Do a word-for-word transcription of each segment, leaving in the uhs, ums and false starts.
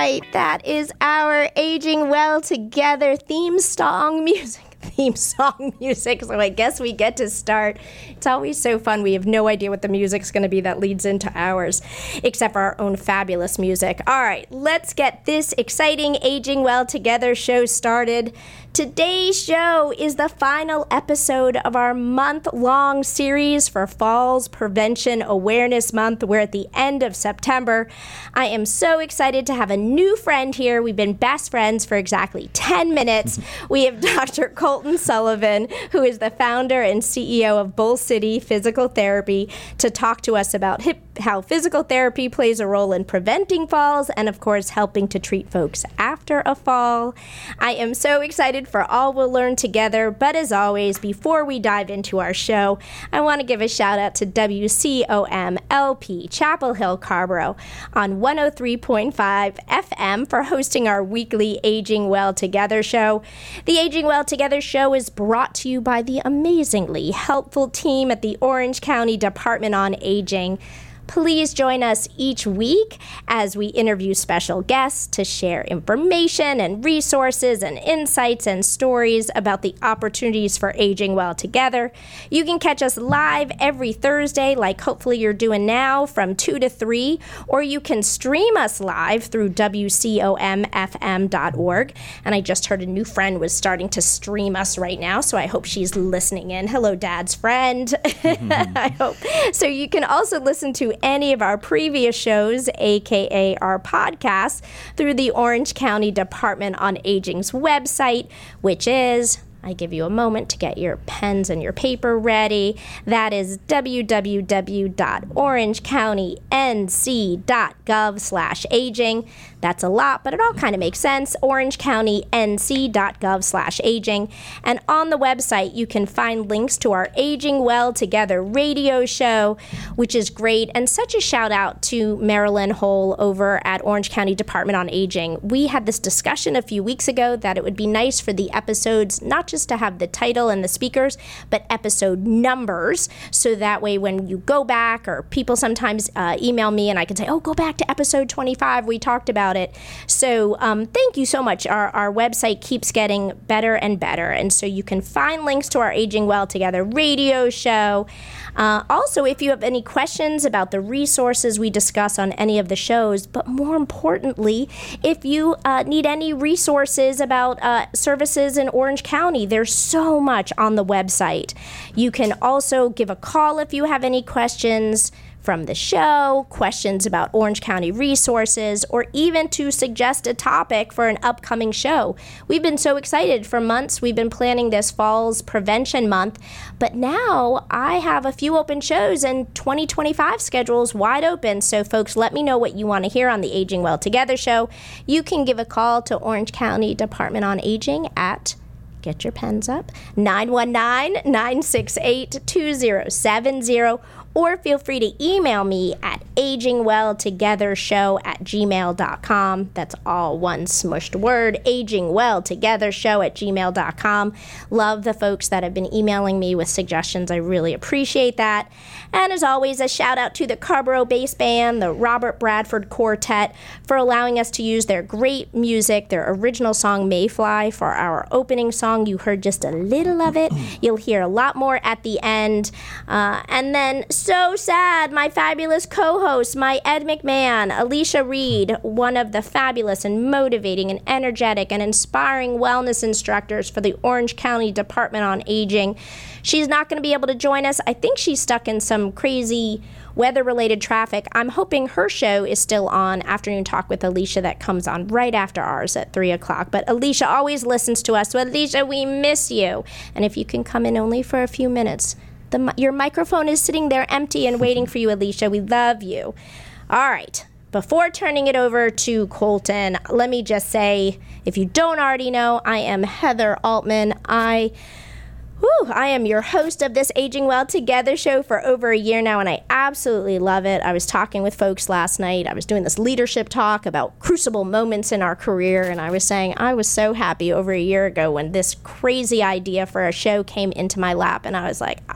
right, that is our Aging Well Together theme song music. Theme song music, so I guess we get to start. It's always so fun. We have no idea what the music's going to be that leads into ours, except for our own fabulous music. All right, let's get this exciting Aging Well Together show started. Today's show is the final episode of our month-long series for Falls Prevention Awareness Month. We're at the end of September. I am so excited to have a new friend here. We've been best friends for exactly ten minutes. We have Doctor Colton Sullivan, who is the founder and C E O of Bull City Physical Therapy, to talk to us about hip, how physical therapy plays a role in preventing falls and, of course, helping to treat folks after a fall. I am so excited for all we'll learn together, but as always, before we dive into our show, I want to give a shout out to W C O M L P Chapel Hill Carborough on one oh three point five F M for hosting our weekly Aging Well Together show. The Aging Well Together show is brought to you by the amazingly helpful team at the Orange County Department on Aging. Please join us each week as we interview special guests to share information and resources and insights and stories about the opportunities for aging well together. You can catch us live every Thursday, like hopefully you're doing now, from two to three, or you can stream us live through W C O M F M dot org. And I just heard a new friend was starting to stream us right now, so I hope she's listening in. Hello, Dad's friend. Mm-hmm. I hope. So you can also listen to any of our previous shows, aka our podcasts, through the Orange County Department on Aging's website, which is, I give you a moment to get your pens and your paper ready. That is w w w dot orange county n c dot gov slash aging. That's a lot, but it all kind of makes sense. orange county n c dot gov slash aging. And on the website, you can find links to our Aging Well Together radio show, which is great. And such a shout out to Marilyn Hole over at Orange County Department on Aging. We had this discussion a few weeks ago that it would be nice for the episodes not just to have the title and the speakers, but episode numbers. So that way, when you go back, or people sometimes uh, email me and I can say, oh, go back to episode twenty-five. We talked about it. So um, thank you so much. Our, our website keeps getting better and better. And so you can find links to our Aging Well Together radio show. Uh, also, if you have any questions about the resources we discuss on any of the shows, but more importantly, if you uh, need any resources about uh, services in Orange County, there's so much on the website. You can also give a call if you have any questions from the show, questions about Orange County resources, or even to suggest a topic for an upcoming show. We've been so excited for months. We've been planning this Falls Prevention Month, but now I have a few open shows and twenty twenty-five schedules wide open. So folks, let me know what you want to hear on the Aging Well Together show. You can give a call to Orange County Department on Aging at, get your pens up, nine one nine, nine six eight, two zero seven zero, or feel free to email me at aging well together show at gmail dot com. That's all one smushed word, aging well together show at gmail dot com. Love the folks that have been emailing me with suggestions. I really appreciate that. And as always, a shout out to the Carborough Bass Band, the Robert Bradford Quartet, for allowing us to use their great music, their original song Mayfly, for our opening song. You heard just a little of it. You'll hear a lot more at the end. Uh, and then, so sad, my fabulous co-host, my Ed McMahon, Alicia Reed, one of the fabulous and motivating and energetic and inspiring wellness instructors for the Orange County Department on Aging. She's not going to be able to join us. I think she's stuck in some crazy weather-related traffic. I'm hoping her show is still on, Afternoon Talk with Alicia, that comes on right after ours at three o'clock. But Alicia always listens to us. So Alicia, we miss you. And if you can come in only for a few minutes, the, your microphone is sitting there empty and waiting for you, Alicia. We love you. All right. Before turning it over to Colton, let me just say, if you don't already know, I am Heather Altman. I... Whew, I am your host of this Aging Well Together show for over a year now, and I absolutely love it. I was talking with folks last night. I was doing this leadership talk about crucible moments in our career, and I was saying I was so happy over a year ago when this crazy idea for a show came into my lap, and I was like,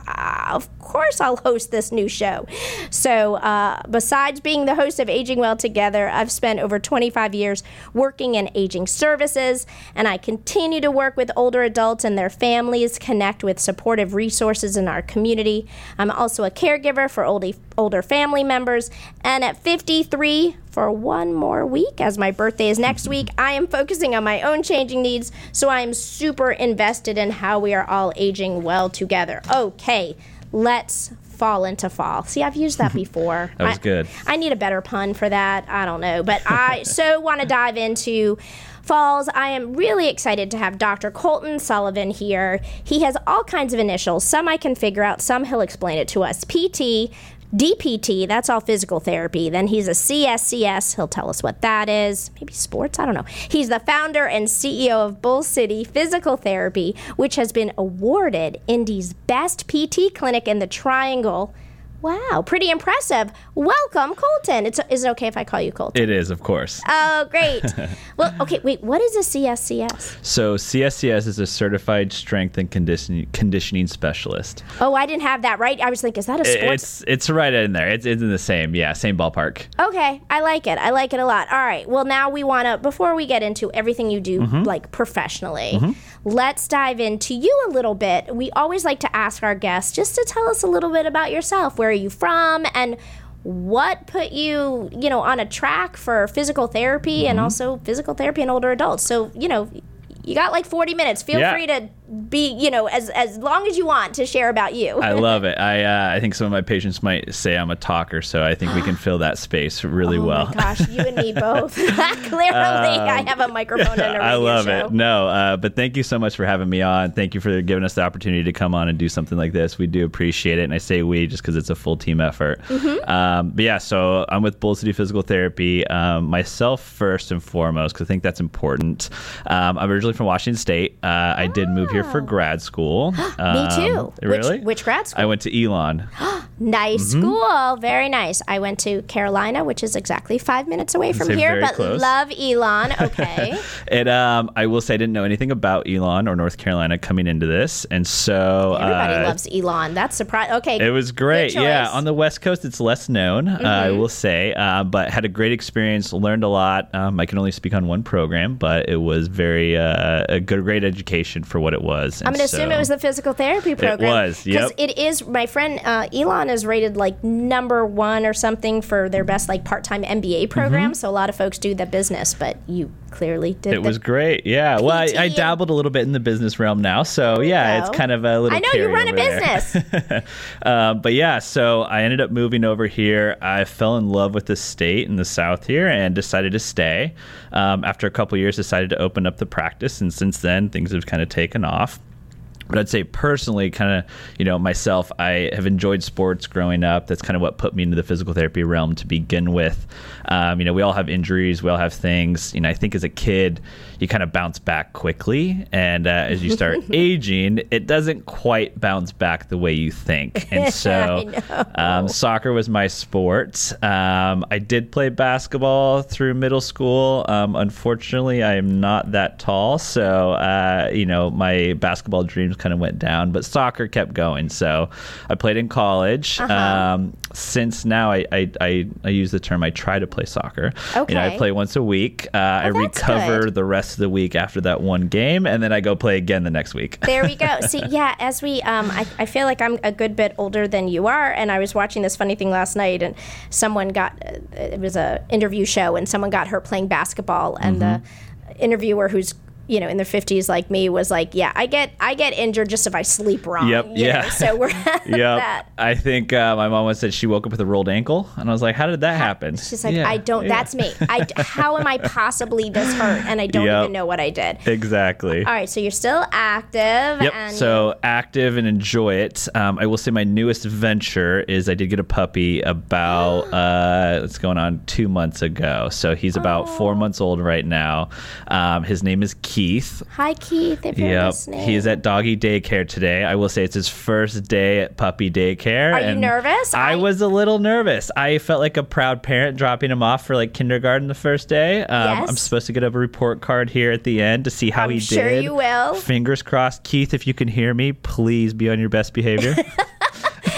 of course I'll host this new show. So uh, besides being the host of Aging Well Together, I've spent over twenty-five years working in aging services, and I continue to work with older adults and their families, connect with supportive resources in our community. I'm also a caregiver for oldie, older family members, and at fifty-three, for one more week, as my birthday is next week, I am focusing on my own changing needs, so I am super invested in how we are all aging well together. Okay, let's fall into fall. See, I've used that before. That was I, good. I need a better pun for that. I don't know, but I so want to dive into falls. I am really excited to have Doctor Colton Sullivan here. He has all kinds of initials. Some I can figure out, some he'll explain it to us. P T, D P T, that's all physical therapy. Then he's a C S C S. He'll tell us what that is. Maybe sports? I don't know. He's the founder and C E O of Bull City Physical Therapy, which has been awarded Indy's best P T clinic in the Triangle. Wow, pretty impressive. Welcome, Colton. It's, is it okay if I call you Colton? It is, of course. Oh, great. Well, okay, wait, what is a C S C S? So C S C S is a Certified Strength and Conditioning, conditioning Specialist. Oh, I didn't have that right. I was thinking, is that a sports? It's it's right in there. It's, it's in the same, yeah, same ballpark. Okay, I like it. I like it a lot. All right, well, now we want to, before we get into everything you do, mm-hmm. like professionally, mm-hmm. let's dive into you a little bit. We always like to ask our guests just to tell us a little bit about yourself. Where are you from, and what put you, you know, on a track for physical therapy mm-hmm. and also physical therapy in older adults? So, you know, you got like forty minutes. Feel yeah. free to be, you know, as as long as you want to share about you. I love it. I uh, I think some of my patients might say I'm a talker, so I think we can fill that space really oh well. Oh my gosh, you and me both. Clearly, um, I have a microphone and a radio I love show. it. No, uh, but thank you so much for having me on. Thank you for giving us the opportunity to come on and do something like this. We do appreciate it, and I say we just because it's a full team effort. Mm-hmm. Um, but yeah, so I'm with Bull City Physical Therapy. Um, myself first and foremost, because I think that's important. Um, I'm originally from Washington State. Uh, oh. I did move here for grad school. Um, Me too. Really? Which, which grad school? I went to Elon. Nice mm-hmm. school. Very nice. I went to Carolina, which is exactly five minutes away from here, but close. Love Elon. Okay. and um, I will say I didn't know anything about Elon or North Carolina coming into this, and so everybody uh, loves Elon. That's surprising. Okay. It was great. Yeah, on the West Coast, it's less known, mm-hmm. uh, I will say, uh, but had a great experience. Learned a lot. Um, I can only speak on one program, but it was very uh, a good, great education for what it was. And I'm going to so, assume it was the physical therapy program. It was. Yep. Because it is. My friend uh, Elon is rated like number one or something for their best like part-time M B A program. Mm-hmm. So a lot of folks do the business, but you clearly did. It was great. Yeah. P T. Well, I, I dabbled a little bit in the business realm now, so yeah, it's kind of a little. I know you run a business. uh, but yeah, so I ended up moving over here. I fell in love with the state in the South here and decided to stay. Um, after a couple years, decided to open up the practice, and since then, things have kind of taken off. But I'd say personally, kind of, you know, myself, I have enjoyed sports growing up. That's kind of what put me into the physical therapy realm to begin with. Um, you know, we all have injuries. We all have things. You know, I think as a kid, you kind of bounce back quickly. And uh, as you start aging, it doesn't quite bounce back the way you think. And so um, soccer was my sport. Um, I did play basketball through middle school. Um, unfortunately, I am not that tall. So, uh, you know, my basketball dreams kind of went down, but soccer kept going. So I played in college. Uh-huh. Um, since now I, I, I, I use the term, I try to play soccer. Okay. You know, I play once a week. Uh, I recover good. the rest of the week after that one game, and then I go play again the next week. There we go. See, yeah, as we, um, I, I feel like I'm a good bit older than you are, and I was watching this funny thing last night, and someone got, uh, it was a interview show, and someone got her playing basketball, and mm-hmm. the interviewer who's you know, in their fifties like me was like, yeah, I get I get injured just if I sleep wrong. Yep. Yeah. Know? So we're at yep. that. I think uh, my mom once said she woke up with a rolled ankle, and I was like, how did that happen? She's like, yeah. I don't. Yeah. That's me. I how am I possibly this hurt? And I don't yep. even know what I did. Exactly. All right. So you're still active. Yep. And so active and enjoy it. Um, I will say my newest venture is I did get a puppy about uh, it's going on two months ago. So he's about oh. four months old right now. Um, his name is Keith. Hi, Keith, if you're yep. listening. He's at doggy daycare today. I will say it's his first day at puppy daycare. Are and you nervous? I, I was a little nervous. I felt like a proud parent dropping him off for like kindergarten the first day. Um, yes. I'm supposed to get a report card here at the end to see how I'm he sure did. You will. Fingers crossed. Keith, if you can hear me, please be on your best behavior.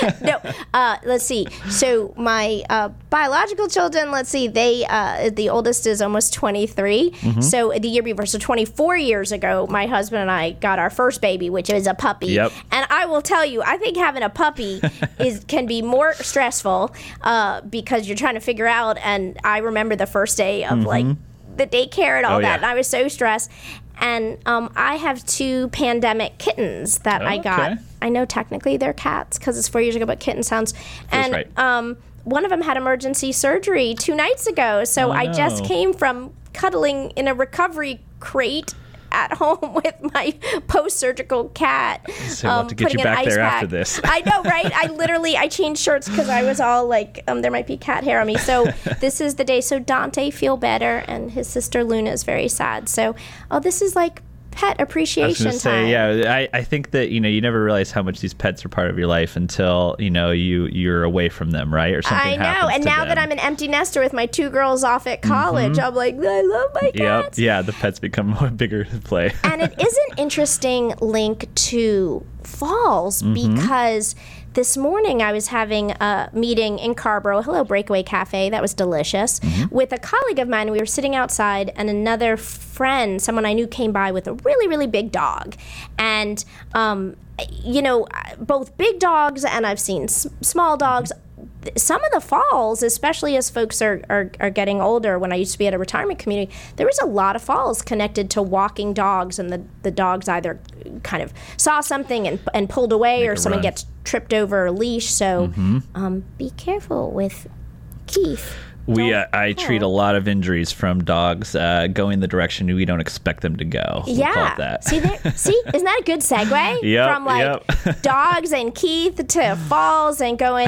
no, uh, let's see. So my uh, biological children, let's see, they uh, the oldest is almost twenty-three. Mm-hmm. So the year before, so twenty-four years ago, my husband and I got our first baby, which is a puppy. Yep. And I will tell you, I think having a puppy is can be more stressful uh, because you're trying to figure out. And I remember the first day of mm-hmm. like the daycare and all oh, that, yeah. and I was so stressed. And um, I have two pandemic kittens that oh, I got. Okay. I know technically they're cats because it's four years ago, but kitten sounds. That's and right. um, one of them had emergency surgery two nights ago. So oh, I no. just came from cuddling in a recovery crate at home with my post-surgical cat. So we'll have to get you back there pack. after this. I know, right? I literally, I changed shirts because I was all like, um, there might be cat hair on me. So this is the day. So Dante feel better, and his sister Luna is very sad. So, oh, this is like pet appreciation I was gonna time. say, yeah, I, I think that, you know, you never realize how much these pets are part of your life until, you know, you, you're away from them, right? Or something I know. happens And to now them. that I'm an empty nester with my two girls off at college, mm-hmm. I'm like, I love my cats. Yep. Yeah, the pets become a bigger play. And it is an interesting link to falls mm-hmm. because this morning I was having a meeting in Carborough, hello, Breakaway Cafe, that was delicious, mm-hmm. with a colleague of mine. We were sitting outside, and another friend, someone I knew, came by with a really, really big dog. And, um, you know, both big dogs and I've seen s- small dogs. Some of the falls, especially as folks are, are, are getting older, when I used to be at a retirement community, there was a lot of falls connected to walking dogs, and the, the dogs either kind of saw something and, and pulled away, Make or a someone run. gets tripped over a leash. So mm-hmm. um, be careful with Keith. We, uh, I treat a lot of injuries from dogs uh, going the direction we don't expect them to go. We'll yeah. call it that. See, there, see, isn't that a good segue? Yep, From like yep. dogs and Keith to falls and going.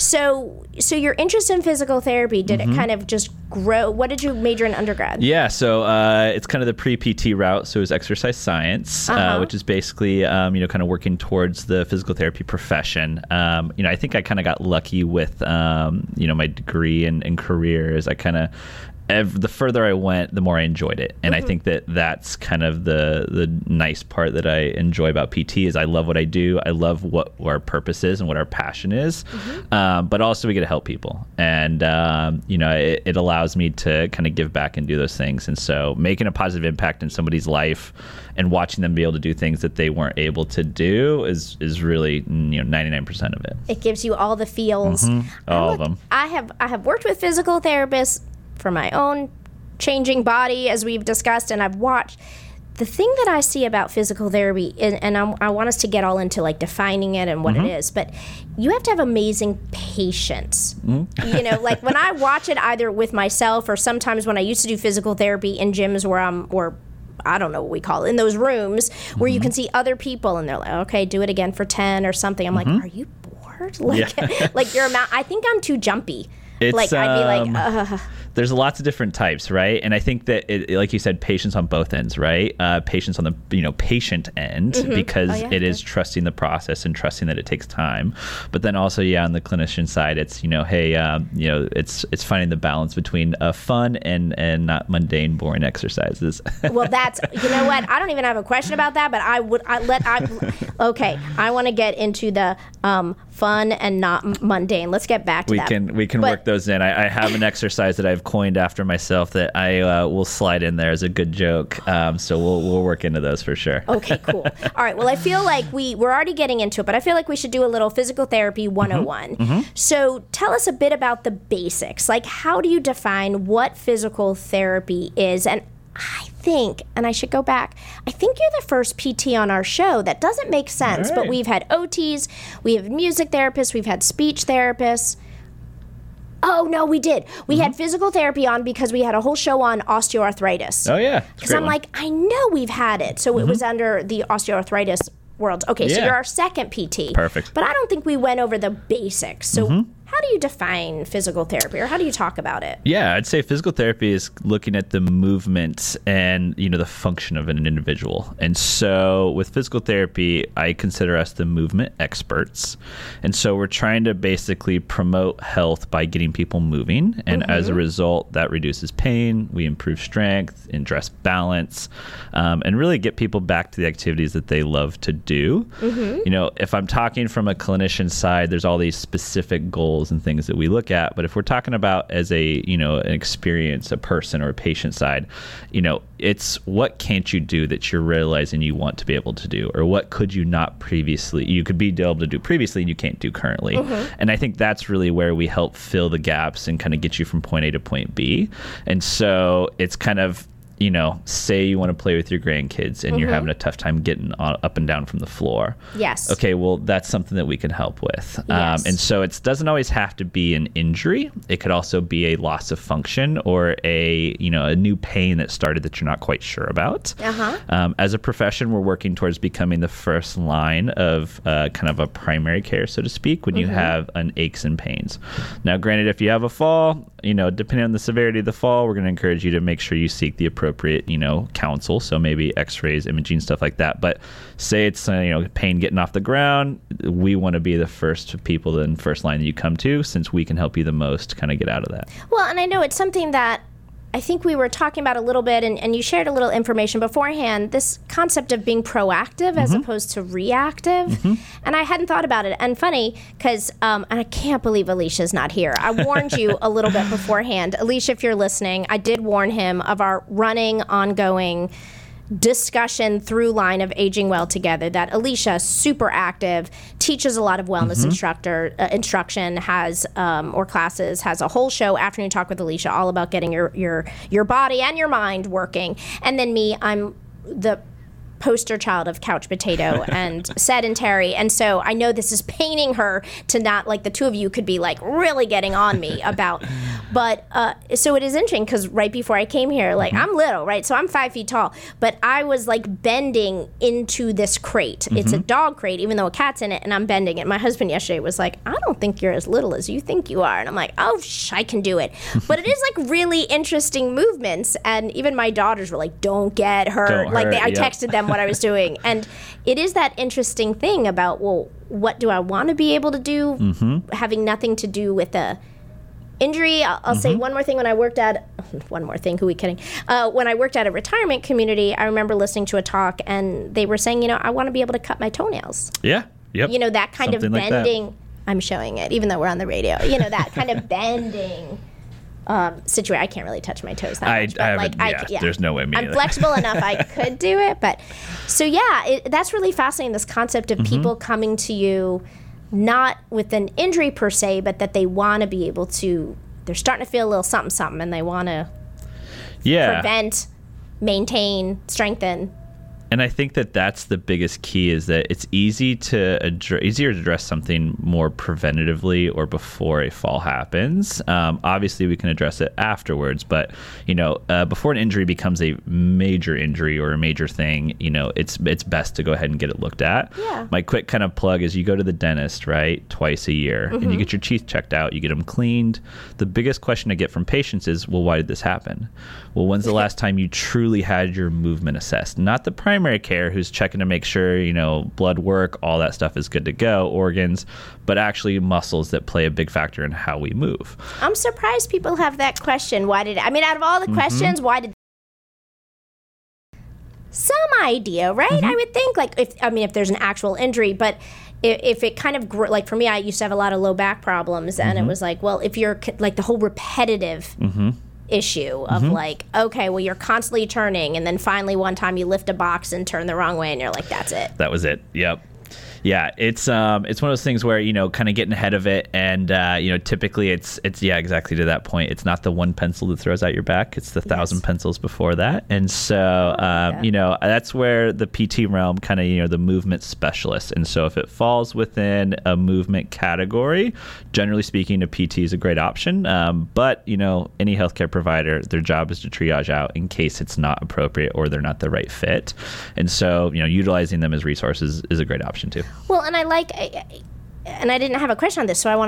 So, so your interest in physical therapy, did mm-hmm. it kind of just grow? What did you major in undergrad? Yeah, so uh, it's kind of the pre-P T route. So it was exercise science, uh-huh. uh, which is basically, um, you know, kind of working towards the physical therapy profession. Um, you know, I think I kind of got lucky with, um, you know, my degree and, and career as I kind of Ev- the further I went, the more I enjoyed it. And mm-hmm. I think that that's kind of the the nice part that I enjoy about P T is I love what I do. I love what our purpose is and what our passion is. Mm-hmm. Um, but also we get to help people. And, um, you know, it, it allows me to kind of give back and do those things. And so making a positive impact in somebody's life and watching them be able to do things that they weren't able to do is, is really, you know, ninety-nine percent of it. It gives you all the feels. Mm-hmm. All look, of them. I have I have worked with physical therapists for my own changing body, as we've discussed, and I've watched. The thing that I see about physical therapy, and, and I'm, I want us to get all into like defining it and what mm-hmm. it is, but you have to have amazing patience. Mm-hmm. You know, like when I watch it either with myself or sometimes when I used to do physical therapy in gyms where I'm, or I don't know what we call it, in those rooms where mm-hmm. you can see other people and they're like, okay, do it again for ten or something. I'm mm-hmm. like, are you bored? Like, yeah. like your amount, I think I'm too jumpy. It's, like I'd be like, um, ugh. There's lots of different types, right? And I think that, it, like you said, patience on both ends, right? Uh, patience on the you know patient end mm-hmm. because oh, yeah, it yeah. is trusting the process and trusting that it takes time. But then also, yeah, on the clinician side, it's you know, hey, um, you know, it's it's finding the balance between uh, fun and and not mundane, boring exercises. Well, that's you know what? I don't even have a question about that, but I would I let I okay. I want to get into the um, fun and not mundane. Let's get back to we that. We can we can but, work those in. I, I have an exercise that I've coined after myself that I uh, will slide in there as a good joke. Um, so we'll we'll work into those for sure. Okay, cool. All right. Well, I feel like we we're already getting into it, but I feel like we should do a little physical therapy one oh one. Mm-hmm. Mm-hmm. So tell us a bit about the basics. Like, how do you define what physical therapy is? And I think, and I should go back, I think you're the first P T on our show. That doesn't make sense, right. But we've had O Ts, we have music therapists, we've had speech therapists. Oh, no, we did. We mm-hmm. had physical therapy on because we had a whole show on osteoarthritis. Oh, yeah. Because I'm one. like, I know we've had it. So mm-hmm. it was under the osteoarthritis world. Okay, yeah. So you're our second P T. Perfect. But I don't think we went over the basics. So mm-hmm. how how do you define physical therapy, or how do you talk about it? Yeah, I'd say physical therapy is looking at the movement and, you know, the function of an individual. And so with physical therapy, I consider us the movement experts. And so we're trying to basically promote health by getting people moving. And mm-hmm. as a result, that reduces pain, we improve strength, address balance, um, and really get people back to the activities that they love to do. Mm-hmm. You know, if I'm talking from a clinician side, there's all these specific goals and things that we look at. But if we're talking about as a, you know, an experience, a person or a patient side, you know, it's what can't you do that you're realizing you want to be able to do, or what could you not previously, you could be able to do previously and you can't do currently. Mm-hmm. And I think that's really where we help fill the gaps and kind of get you from point A to point B. And so it's kind of, you know, say you want to play with your grandkids and mm-hmm. you're having a tough time getting on, up and down from the floor. Yes. Okay, well, that's something that we can help with. Yes. Um, and so it doesn't always have to be an injury. It could also be a loss of function or a, you know, a new pain that started that you're not quite sure about. Uh-huh. Um, as a profession, we're working towards becoming the first line of uh, kind of a primary care, so to speak, when mm-hmm. you have an aches and pains. Now, granted, if you have a fall, you know, depending on the severity of the fall, we're going to encourage you to make sure you seek the appropriate appropriate, you know, counsel. So maybe x-rays, imaging, stuff like that. But say it's, uh, you know, pain getting off the ground, we want to be the first people and first line that you come to, since we can help you the most to kind of get out of that. Well, and I know it's something that I think we were talking about a little bit, and, and you shared a little information beforehand, this concept of being proactive mm-hmm. as opposed to reactive. Mm-hmm. And I hadn't thought about it. And funny, because um, and I can't believe Alicia's not here. I warned you a little bit beforehand. Alicia, if you're listening, I did warn him of our running, ongoing discussion through line of Aging Well Together, that Alicia, super active, teaches a lot of wellness mm-hmm. instructor uh, instruction, has um, or classes, has a whole show, Afternoon Talk with Alicia, all about getting your your your body and your mind working. And then me, I'm the poster child of couch potato and sedentary, and so I know this is paining her to not, like, the two of you could be like really getting on me about, but uh, so it is interesting because right before I came here, like mm-hmm. I'm little, right? So I'm five feet tall, but I was like bending into this crate. Mm-hmm. It's a dog crate, even though a cat's in it, and I'm bending it. My husband yesterday was like, I don't think you're as little as you think you are. And I'm like, oh, sh- I can do it. But it is like really interesting movements, and even my daughters were like, don't get hurt. Don't like hurt, they, I yep. texted them what I was doing. And it is that interesting thing about, well, what do I want to be able to do, mm-hmm. having nothing to do with a injury. I'll, I'll mm-hmm. say one more thing. When I worked at, one more thing, who are we kidding? Uh, when I worked at a retirement community, I remember listening to a talk, and they were saying, you know, I want to be able to cut my toenails. Yeah, yep. You know, that kind Something of like bending. That. I'm showing it, even though we're on the radio. You know, that kind of bending um, situation. I can't really touch my toes that I, much. But I like, yeah, I, yeah, there's no way me I'm either. flexible enough I could do it. But so, yeah, it, that's really fascinating, this concept of mm-hmm. people coming to you not with an injury per se, but that they want to be able to, they're starting to feel a little something, something, and they want to yeah. prevent, maintain, strengthen. And I think that that's the biggest key, is that it's easy to address, easier to address something more preventatively or before a fall happens. Um, obviously, we can address it afterwards, but you know, uh, before an injury becomes a major injury or a major thing, you know, it's it's best to go ahead and get it looked at. Yeah. My quick kind of plug is you go to the dentist, right, twice a year, mm-hmm. and you get your teeth checked out, you get them cleaned. The biggest question I get from patients is, well, why did this happen? Well, when's the last time you truly had your movement assessed? Not the primary primary care who's checking to make sure, you know, blood work, all that stuff is good to go, organs, but actually muscles that play a big factor in how we move. I'm surprised people have that question. Why did, I mean, out of all the mm-hmm. questions, why did, some idea, right? Mm-hmm. I would think, like, if, I mean, if there's an actual injury, but if, if it kind of, grew, like for me, I used to have a lot of low back problems, and mm-hmm. it was like, well, if you're, like, the whole repetitive mm-hmm. issue of mm-hmm. like, okay, well, you're constantly turning, and then finally one time you lift a box and turn the wrong way, and you're like, that's it. That was it. Yep. Yeah, it's um, it's one of those things where, you know, kind of getting ahead of it, and uh, you know, typically it's it's yeah, exactly to that point. It's not the one pencil that throws out your back; it's the thousand yes. pencils before that. And so, um, yeah. you know, that's where the P T realm, kind of, you know, the movement specialist. And so, if it falls within a movement category, generally speaking, a P T is a great option. Um, but you know, any healthcare provider, their job is to triage out in case it's not appropriate or they're not the right fit. And so, you know, utilizing them as resources is a great option too. Well, and I like, and I didn't have a question on this, so I want to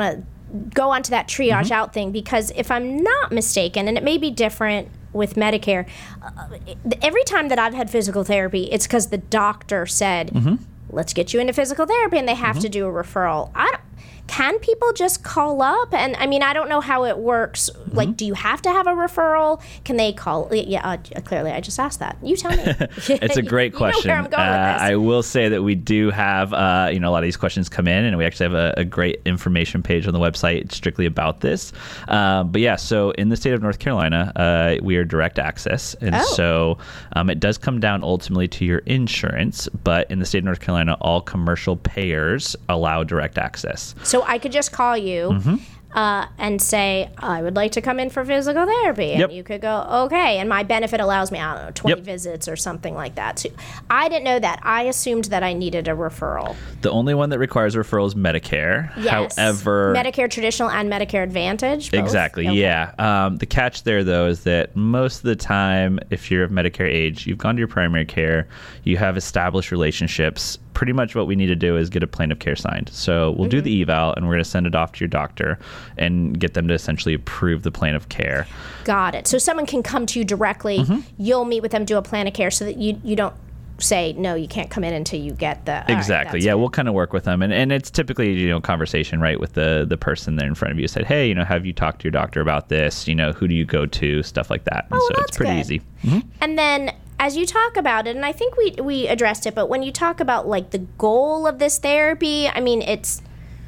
go onto that triage mm-hmm. out thing, because if I'm not mistaken, and it may be different with Medicare, uh, every time that I've had physical therapy, it's because the doctor said, mm-hmm. let's get you into physical therapy, and they have mm-hmm. to do a referral. I don't, can people just call up? And I mean, I don't know how it works. Mm-hmm. Like, do you have to have a referral? Can they call? Yeah, uh, clearly, I just asked that. You tell me. It's a great question. You know where I'm going uh, with this. I will say that we do have, uh, you know, a lot of these questions come in, and we actually have a, a great information page on the website strictly about this. Um, but yeah, so in the state of North Carolina, uh, we are direct access, and oh. so um, it does come down ultimately to your insurance. But in the state of North Carolina, all commercial payers allow direct access. So I could just call you mm-hmm. uh, and say, I would like to come in for physical therapy. And yep. you could go, okay. And my benefit allows me, I don't know, twenty yep. visits or something like that. So I didn't know that. I assumed that I needed a referral. The only one that requires a referral is Medicare. Yes. However, Medicare Traditional and Medicare Advantage. Both? Exactly. Okay. Yeah. Um, the catch there, though, is that most of the time, if you're of Medicare age, you've gone to your primary care, you have established relationships. Pretty much what we need to do is get a plan of care signed. So we'll mm-hmm. do the eval, and we're going to send it off to your doctor and get them to essentially approve the plan of care. Got it. So someone can come to you directly. Mm-hmm. You'll meet with them, do a plan of care, so that you you don't say, no, you can't come in until you get the... Exactly. Right, yeah, good. We'll kind of work with them. And, and it's typically, you know, conversation, right, with the, the person there in front of you. Said, hey, you know, have you talked to your doctor about this? You know, who do you go to? Stuff like that. And oh, so that's it's pretty good. easy. Mm-hmm. And then... as you talk about it, and I think we we addressed it, but when you talk about like the goal of this therapy, I mean, it's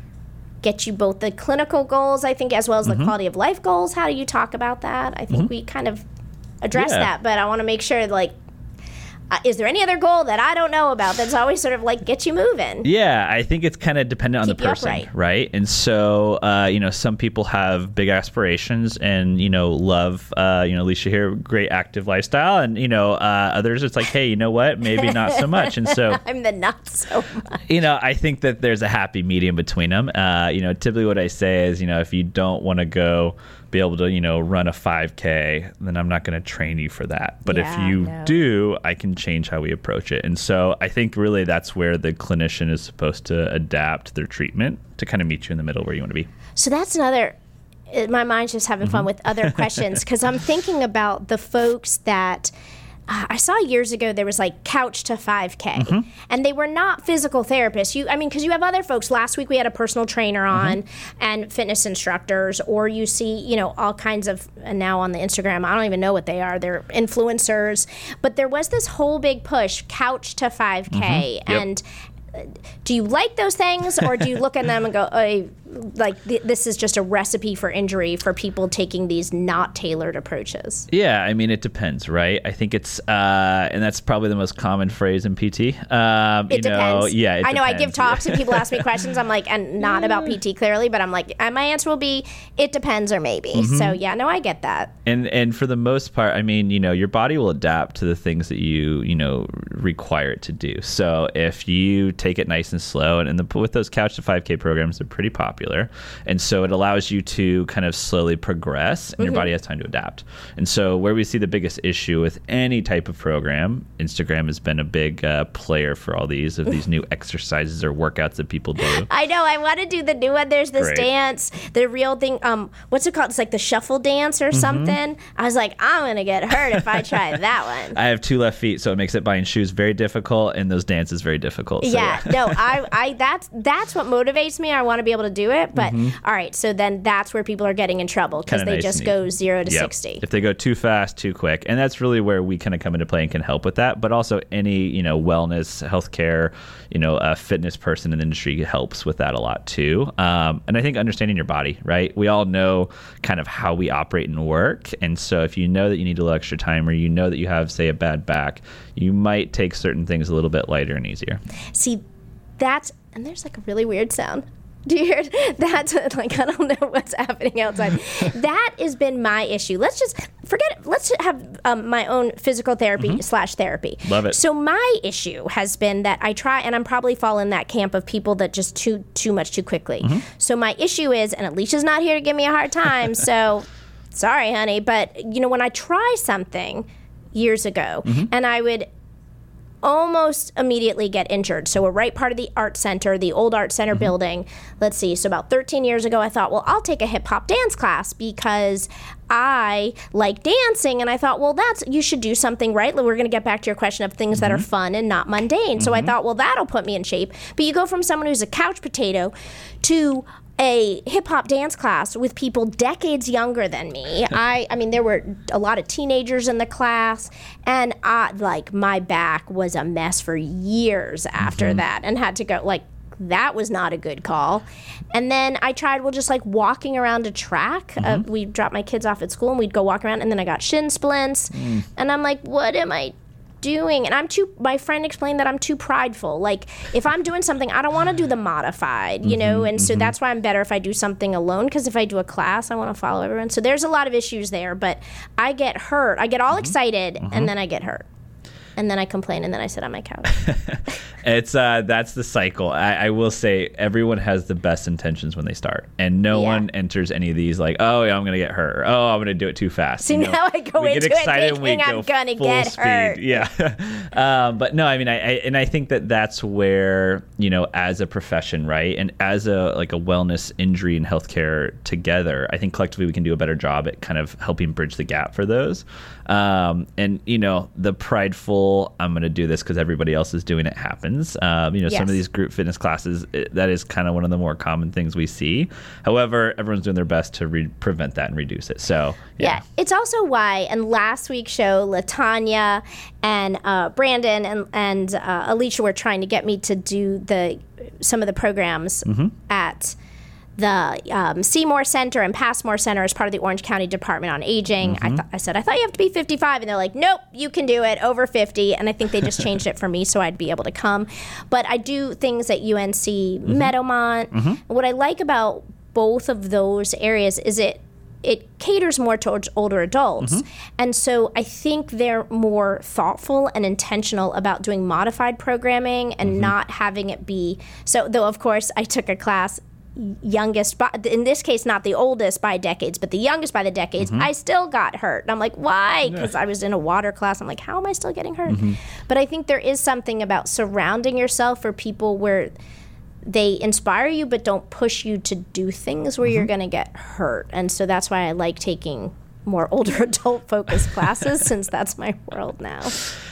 get you both the clinical goals, I think, as well as mm-hmm. the quality of life goals. How do you talk about that? I think mm-hmm. we kind of addressed yeah. that, but I want to make sure, like, Uh, is there any other goal that I don't know about that's always sort of like get you moving? Yeah, I think it's kind of dependent Keep on the person, upright. right? And so, uh, you know, some people have big aspirations and, you know, love, uh, you know, Alicia here, great active lifestyle. And, you know, uh, others, it's like, hey, you know what? Maybe not so much. And so I'm the not so much. You know, I think that there's a happy medium between them. Uh, you know, typically what I say is, you know, if you don't want to go be able to, you know, run a five K, then I'm not going to train you for that. But yeah, if you no. do, I can change how we approach it. And so I think really that's where the clinician is supposed to adapt their treatment to kind of meet you in the middle where you want to be. So that's another, my mind's just having mm-hmm. fun with other questions, because I'm thinking about the folks that, Uh, I saw years ago there was like Couch to five K, mm-hmm. and they were not physical therapists. You, I mean, because you have other folks. Last week we had a personal trainer on mm-hmm. and fitness instructors, or you see, you know, all kinds of, and now on the Instagram, I don't even know what they are. They're influencers. But there was this whole big push, Couch to five K, mm-hmm. yep. and do you like those things, or do you look at them and go, oh, like th- this is just a recipe for injury for people taking these not tailored approaches? Yeah, I mean, it depends, right? I think it's, uh, and that's probably the most common phrase in P T. Um, it you know, depends. Yeah, it I know depends. I give talks and people ask me questions. I'm like, and not about P T clearly, but I'm like, and my answer will be, it depends or maybe. Mm-hmm. So yeah, no, I get that. And and for the most part, I mean, you know, your body will adapt to the things that you, you know, require it to do. So if you take it nice and slow, and, and the, with those Couch to five K programs, they're pretty popular. And so it allows you to kind of slowly progress, and mm-hmm. your body has time to adapt. And so where we see the biggest issue with any type of program, Instagram has been a big uh, player for all these, of these new exercises or workouts that people do. I know. I want to do the new one. There's this Great. dance, the real thing. Um, what's it called? It's like the shuffle dance or mm-hmm. something. I was like, I'm going to get hurt if I try that one. I have two left feet, so it makes it buying shoes very difficult, and those dances very difficult. So, yeah, yeah. no, I, I, that's, that's what motivates me. I want to be able to do it. But mm-hmm. all right, so then that's where people are getting in trouble, because they nice just go zero to yep. sixty. If they go too fast, too quick. And that's really where we kind of come into play and can help with that. But also any, you know, wellness, healthcare, you know, uh, fitness person in the industry helps with that a lot too. Um, and I think understanding your body, right? We all know kind of how we operate and work. And so if you know that you need a little extra time, or you know that you have, say, a bad back, you might take certain things a little bit lighter and easier. See, that's, and there's like a really weird sound. Do you hear it? That's like, I don't know what's happening outside. That has been my issue. Let's just forget it. Let's have um, my own physical therapy mm-hmm. slash therapy. Love it. So my issue has been that I try, and I'm probably fall in that camp of people that just too too much too quickly. Mm-hmm. So my issue is, and Alicia's not here to give me a hard time, so sorry, honey, but you know, when I try something years ago, mm-hmm. and I would almost immediately get injured. So we're right part of the art center, the old art center mm-hmm. building. Let's see. So about thirteen years ago, I thought, well, I'll take a hip hop dance class because I like dancing. And I thought, well, that's, you should do something, right? We're going to get back to your question of things mm-hmm. that are fun and not mundane. Mm-hmm. So I thought, well, that'll put me in shape. But you go from someone who's a couch potato to a hip-hop dance class with people decades younger than me. I I mean, there were a lot of teenagers in the class, and I, like, my back was a mess for years after mm-hmm. that, and had to go, like, that was not a good call. And then I tried, well, just like walking around a track. Mm-hmm. Uh, we dropped my kids off at school, and we'd go walk around, and then I got shin splints, mm. and I'm like, what am I doing? And I'm too, my friend explained that I'm too prideful. Like, if I'm doing something, I don't want to do the modified, you mm-hmm, know? And mm-hmm. so that's why I'm better if I do something alone, because if I do a class, I want to follow everyone. So there's a lot of issues there, but I get hurt. I get all mm-hmm. excited, mm-hmm. and then I get hurt. And then I complain, and then I sit on my couch. It's uh, that's the cycle. I, I will say everyone has the best intentions when they start, and no yeah. one enters any of these like, oh, yeah, I'm gonna get hurt. Or, oh, I'm gonna do it too fast. See, you know, now I go into it thinking I'm gonna get speed. hurt. Yeah, um, but no, I mean, I, I and I think that that's where, you know, as a profession, right, and as a like a wellness, injury, and healthcare together, I think collectively we can do a better job at kind of helping bridge the gap for those. Um, and you know, the prideful, I'm going to do this because everybody else is doing it happens. Um, you know, yes. some of these group fitness classes, it, that is kind of one of the more common things we see. However, everyone's doing their best to re- prevent that and reduce it. So, yeah. yeah. It's also why, and last week's show, LaTanya and uh, Brandon and, and uh, Alicia were trying to get me to do the some of the programs mm-hmm. at the um, Seymour Center and Passmore Center as part of the Orange County Department on Aging. Mm-hmm. I, th- I said, I thought you have to be fifty-five. And they're like, nope, you can do it over fifty. And I think they just changed it for me so I'd be able to come. But I do things at U N C mm-hmm. Meadowmont. Mm-hmm. What I like about both of those areas is it it caters more towards older adults. Mm-hmm. And so I think they're more thoughtful and intentional about doing modified programming and mm-hmm. not having it be... So, though, of course, I took a class... youngest by, in this case not the oldest by decades but the youngest by the decades. mm-hmm. I still got hurt, and I'm like, why? Because I was in a water class. I'm like, how am I still getting hurt? Mm-hmm. But I think there is something about surrounding yourself for people where they inspire you but don't push you to do things where mm-hmm. you're going to get hurt. And so that's why I like taking more older adult focused classes since that's my world now.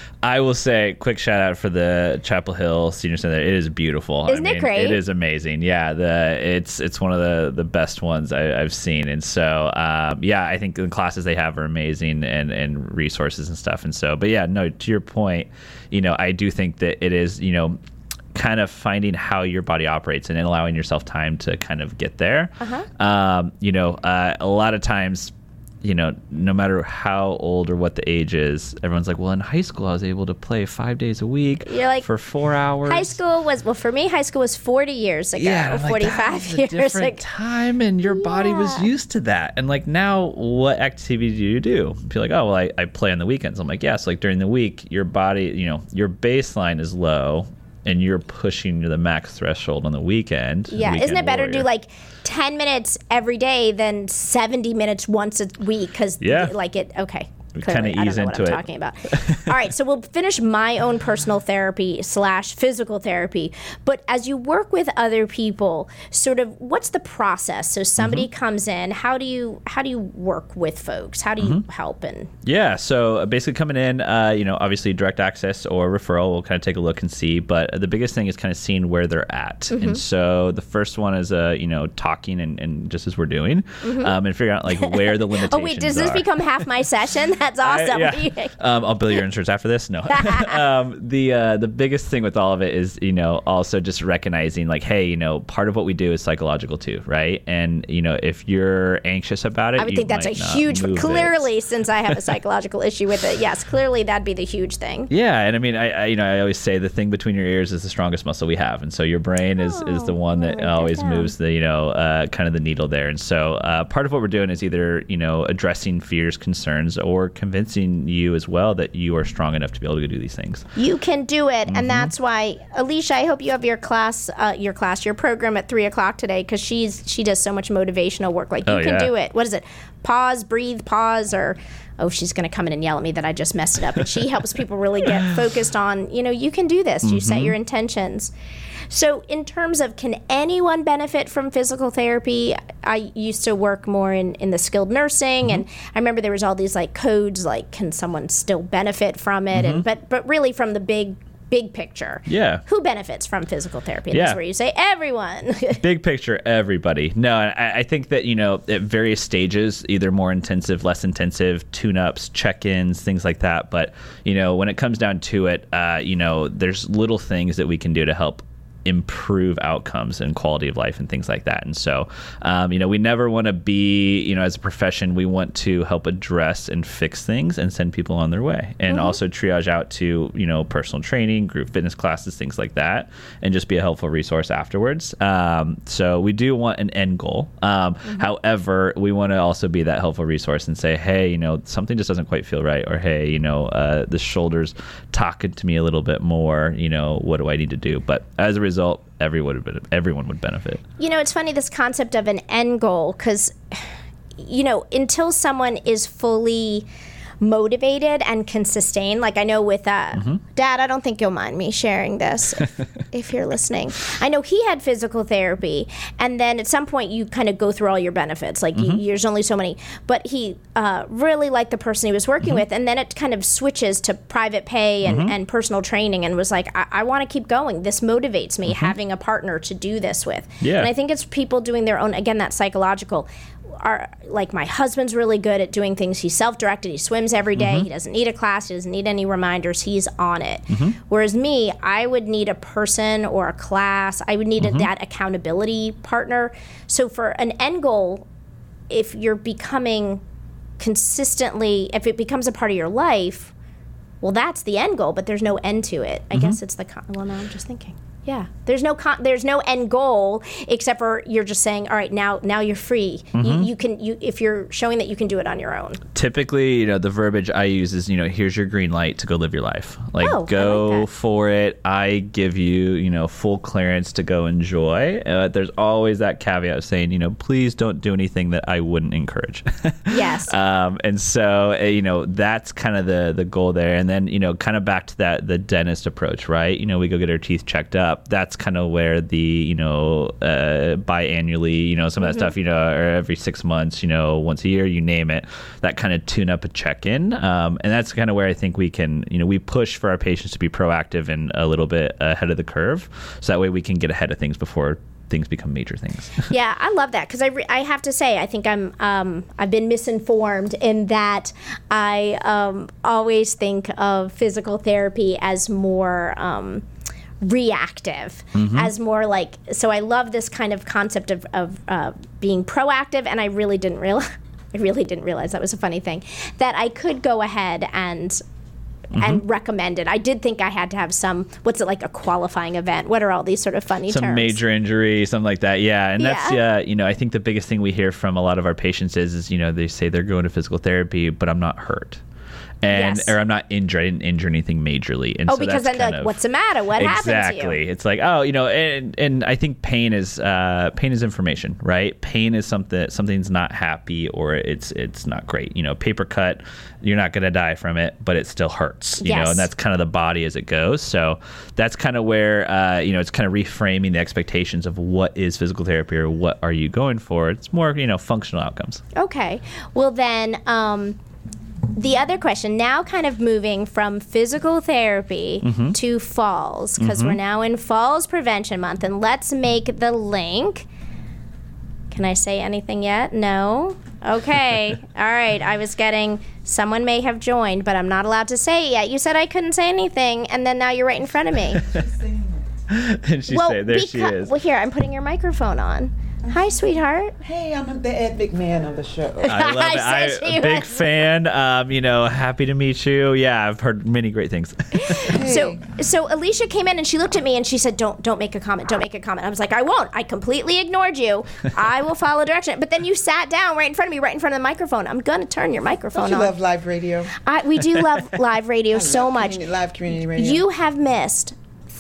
I will say, quick shout out for the Chapel Hill Senior Center. It is beautiful. Isn't I mean, it great? It is amazing. Yeah, the it's it's one of the, the best ones I, I've seen. And so, um, yeah, I think the classes they have are amazing and, and resources and stuff. And so, but yeah, no, to your point, you know, I do think that it is, you know, kind of finding how your body operates and allowing yourself time to kind of get there. Uh-huh. Um, you know, uh, a lot of times, you know, no matter how old or what the age is, everyone's like, well, in high school, I was able to play five days a week You're like, for four hours. High school was, well, for me, high school was forty years ago, yeah, forty-five like, years ago. time, and your yeah. body was used to that. And like now, what activity do you do? You're like, oh, well, I, I play on the weekends. I'm like, yes, yeah, so like during the week, your body, you know, your baseline is low, and you're pushing the max threshold on the weekend. Yeah, weekend isn't it better warrior. to do like ten minutes every day than seventy minutes once a week? Because yeah. like it, okay. We kind of ease I don't know into what I'm it. talking about. All right, so we'll finish my own personal therapy slash physical therapy. But as you work with other people, sort of what's the process? So somebody mm-hmm. comes in. How do you how do you work with folks? How do you mm-hmm. help? And yeah, so basically coming in, uh, you know, obviously direct access or referral. We'll kind of take a look and see. But the biggest thing is kind of seeing where they're at. Mm-hmm. And so the first one is, uh, you know, talking and, and just as we're doing, mm-hmm. um, and figuring out like where the limitations are. Oh wait, does this are. become half my session? That's awesome. I, yeah. um, I'll bill your insurance after this. No. um, the uh, the biggest thing with all of it is, you know, also just recognizing like, hey, you know, part of what we do is psychological too, right? And you know, if you're anxious about it, I would you think that's a huge. Clearly, it. since I have a psychological issue with it, yes, clearly that'd be the huge thing. Yeah, and I mean, I, I you know, I always say the thing between your ears is the strongest muscle we have, and so your brain is oh, is the one that always moves the you know uh, kind of the needle there. And so uh, part of what we're doing is either you know addressing fears, concerns, or convincing you as well that you are strong enough to be able to do these things. You can do it, mm-hmm. and that's why, Alicia, I hope you have your class, uh, your class, your program at three o'clock today, because she's she does so much motivational work. Like you oh, can yeah. do it. What is it? Pause, breathe, pause, or oh, she's going to come in and yell at me that I just messed it up. But she helps people really get focused on, you know, you can do this. Mm-hmm. You set your intentions. So in terms of can anyone benefit from physical therapy, I used to work more in, in the skilled nursing, mm-hmm. and I remember there was all these like codes like can someone still benefit from it, mm-hmm. and but but really from the big big picture. Yeah. Who benefits from physical therapy? And yeah. That's where you say everyone. Big picture, everybody. No, I, I think that, you know, at various stages, either more intensive, less intensive, tune-ups, check-ins, things like that. But, you know, when it comes down to it, uh, you know, there's little things that we can do to help improve outcomes and quality of life and things like that. And so, um, you know, we never want to be, you know, as a profession, we want to help address and fix things and send people on their way, and mm-hmm. also triage out to, you know, personal training, group fitness classes, things like that, and just be a helpful resource afterwards. Um, so we do want an end goal. Um, mm-hmm. However, we want to also be that helpful resource and say, hey, you know, something just doesn't quite feel right, or hey, you know, uh, the shoulder's talking to me a little bit more, you know, what do I need to do? But as a result, everyone would, everyone would benefit. You know, it's funny, this concept of an end goal, because, you know, until someone is fully motivated and can sustain, like I know with uh, mm-hmm. Dad, I don't think you'll mind me sharing this if, if you're listening. I know he had physical therapy, and then at some point you kind of go through all your benefits, like mm-hmm. you, there's only so many, but he uh, really liked the person he was working mm-hmm. with, and then it kind of switches to private pay and, mm-hmm. and personal training, and was like, I, I want to keep going. This motivates me, mm-hmm. having a partner to do this with. Yeah. And I think it's people doing their own, again, that psychological. Are, like my husband's really good at doing things. He's self-directed. He swims every day. Mm-hmm. He doesn't need a class. He doesn't need any reminders. He's on it. Mm-hmm. Whereas me, I would need a person or a class. I would need mm-hmm. a, that accountability partner. So for an end goal, if you're becoming consistently, if it becomes a part of your life, well, that's the end goal, but there's no end to it. I mm-hmm. guess it's the, con- well, no, I'm just thinking. Yeah, there's no con- there's no end goal except for you're just saying, all right, now now you're free. Mm-hmm. You, you can you if you're showing that you can do it on your own. Typically, you know, the verbiage I use is, you know, here's your green light to go live your life. Like, oh, go like for it. I give you, you know, full clearance to go enjoy. Uh, there's always that caveat of saying, you know, please don't do anything that I wouldn't encourage. Yes. Um, and so, uh, you know, that's kind of the the goal there. And then, you know, kind of back to that the dentist approach, right? You know, we go get our teeth checked up. That's kind of where the, you know, uh, biannually, you know, some of that mm-hmm. stuff, you know, or every six months, you know, once a year, you name it, that kind of tune up a check-in. Um, and that's kind of where I think we can, you know, we push for our patients to be proactive and a little bit ahead of the curve. So that way we can get ahead of things before things become major things. Yeah, I love that, because I, re- I have to say, I think I'm um, I've been misinformed in that I um, always think of physical therapy as more um, reactive, mm-hmm. as more like, so I love this kind of concept of, of uh, being proactive, and I really didn't realize, I really didn't realize, that was a funny thing, that I could go ahead and mm-hmm. and recommend it. I did think I had to have some, what's it, like a qualifying event? What are all these sort of funny some terms? Some major injury, something like that. Yeah. And yeah. that's, uh, you know, I think the biggest thing we hear from a lot of our patients is, is, you know, they say they're going to physical therapy, but I'm not hurt. And yes. or I'm not injured. I didn't injure anything majorly. And oh, so because that's then like, of, what's the matter? What exactly. happened to you? Exactly. It's like, oh, you know, and and I think pain is uh, pain is information, right? Pain is something something's not happy or it's it's not great. You know, paper cut, you're not going to die from it, but it still hurts. You yes. know, and that's kind of the body as it goes. So that's kind of where uh, you know, it's kind of reframing the expectations of what is physical therapy or what are you going for. It's more, you know, functional outcomes. Okay. Well then. Um, The other question, now kind of moving from physical therapy mm-hmm. to falls, because mm-hmm. we're now in Falls Prevention Month, and let's make the link. Can I say anything yet? No? Okay. All right. I was getting, someone may have joined, but I'm not allowed to say it yet. You said I couldn't say anything, and then now you're right in front of me. And she well, said, there beca- she is. Well, here, I'm putting your microphone on. Hi, sweetheart. Hey, I'm the Ed McMahon of the show. I love it. I I'm a big fan. Um, you know, happy to meet you. Yeah, I've heard many great things. Hey. So, so Alicia came in and she looked at me and she said, "Don't, don't make a comment. Don't make a comment." I was like, "I won't. I completely ignored you. I will follow direction." But then you sat down right in front of me, right in front of the microphone. I'm gonna turn your microphone Don't you on. love live radio? I, we do love live radio I so love much. Community, live community radio. You have missed